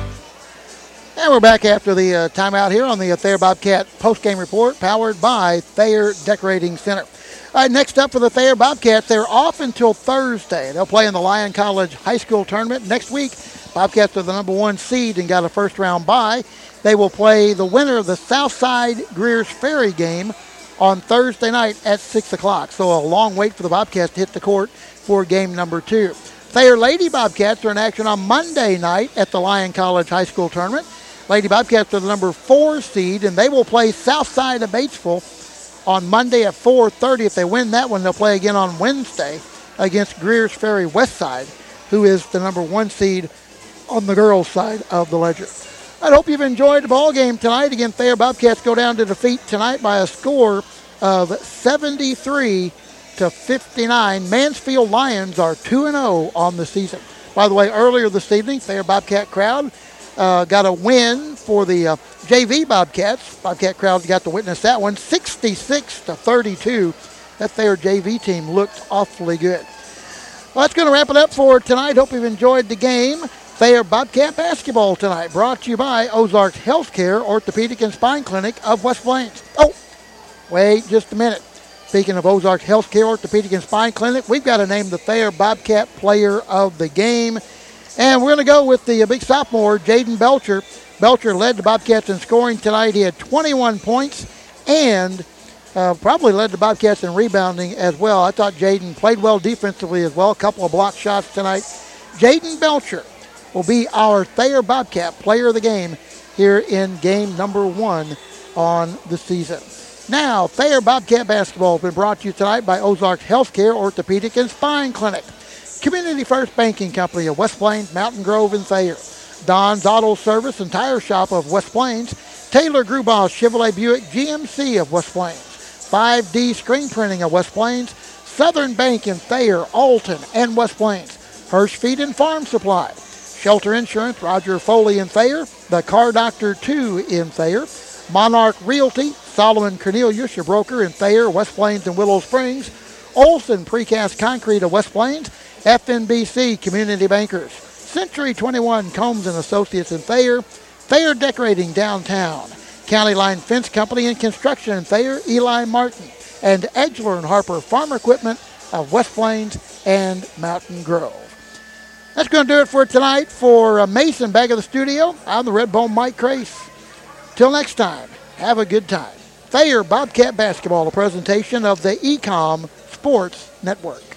S1: And we're back after the uh, timeout here on the uh, Thayer Bobcat postgame report, powered by Thayer Decorating Center. All right, next up for the Thayer Bobcats, they're off until Thursday. They'll play in the Lyon College High School Tournament. Next week, Bobcats are the number one seed and got a first-round bye. They will play the winner of the Southside Greers Ferry game on Thursday night at six o'clock. So a long wait for the Bobcats to hit the court for game number two. Thayer Lady Bobcats are in action on Monday night at the Lyon College High School Tournament. Lady Bobcats are the number four seed, and they will play Southside of Batesville on Monday at four thirty. If they win that one, they'll play again on Wednesday against Greers Ferry Westside, who is the number one seed on the girls' side of the ledger. I hope you've enjoyed the ball game tonight. Again, Thayer Bobcats go down to defeat tonight by a score of seventy-three to fifty-nine. Mansfield Lions are two and oh on the season. By the way, earlier this evening, Thayer Bobcat crowd uh, got a win for the uh, J V Bobcats. Bobcat crowd got to witness that one, sixty-six to thirty-two. That Thayer J V team looked awfully good. Well, that's going to wrap it up for tonight. Hope you've enjoyed the game. Thayer Bobcat basketball tonight, brought to you by Ozarks Healthcare Orthopedic and Spine Clinic of West Plains. Oh, wait just a minute. Speaking of Ozarks Healthcare Orthopedic and Spine Clinic, we've got to name the Thayer Bobcat player of the game. And we're going to go with the big sophomore, Jaden Belcher. Belcher led the Bobcats in scoring tonight. He had twenty-one points and uh, probably led the Bobcats in rebounding as well. I thought Jaden played well defensively as well. A couple of block shots tonight. Jaden Belcher will be our Thayer Bobcat player of the game here in game number one on the season. Now, Thayer Bobcat basketball has been brought to you tonight by Ozarks Healthcare Orthopedic and Spine Clinic, Community First Banking Company of West Plains, Mountain Grove, and Thayer, Don's Auto Service and Tire Shop of West Plains, Taylor Grubauer Chevrolet Buick G M C of West Plains, five D Screen Printing of West Plains, Southern Bank in Thayer, Alton, and West Plains, Hirsch Feed and Farm Supply, Shelter Insurance, Roger Foley in Thayer, The Car Doctor two in Thayer, Monarch Realty, Solomon Cornelius, your broker in Thayer, West Plains, and Willow Springs, Olson Precast Concrete of West Plains, F N B C Community Bankers, Century twenty-one Combs and Associates in Thayer, Thayer Decorating downtown, County Line Fence Company and Construction in Thayer, Eli Martin, and Edgeler and Harper Farm Equipment of West Plains and Mountain Grove. That's going to do it for tonight. For uh, Mason back at the studio, I'm the Redbone Mike Crace. Till next time, have a good time. Thayer Bobcat Basketball, a presentation of the E C O M Sports Network.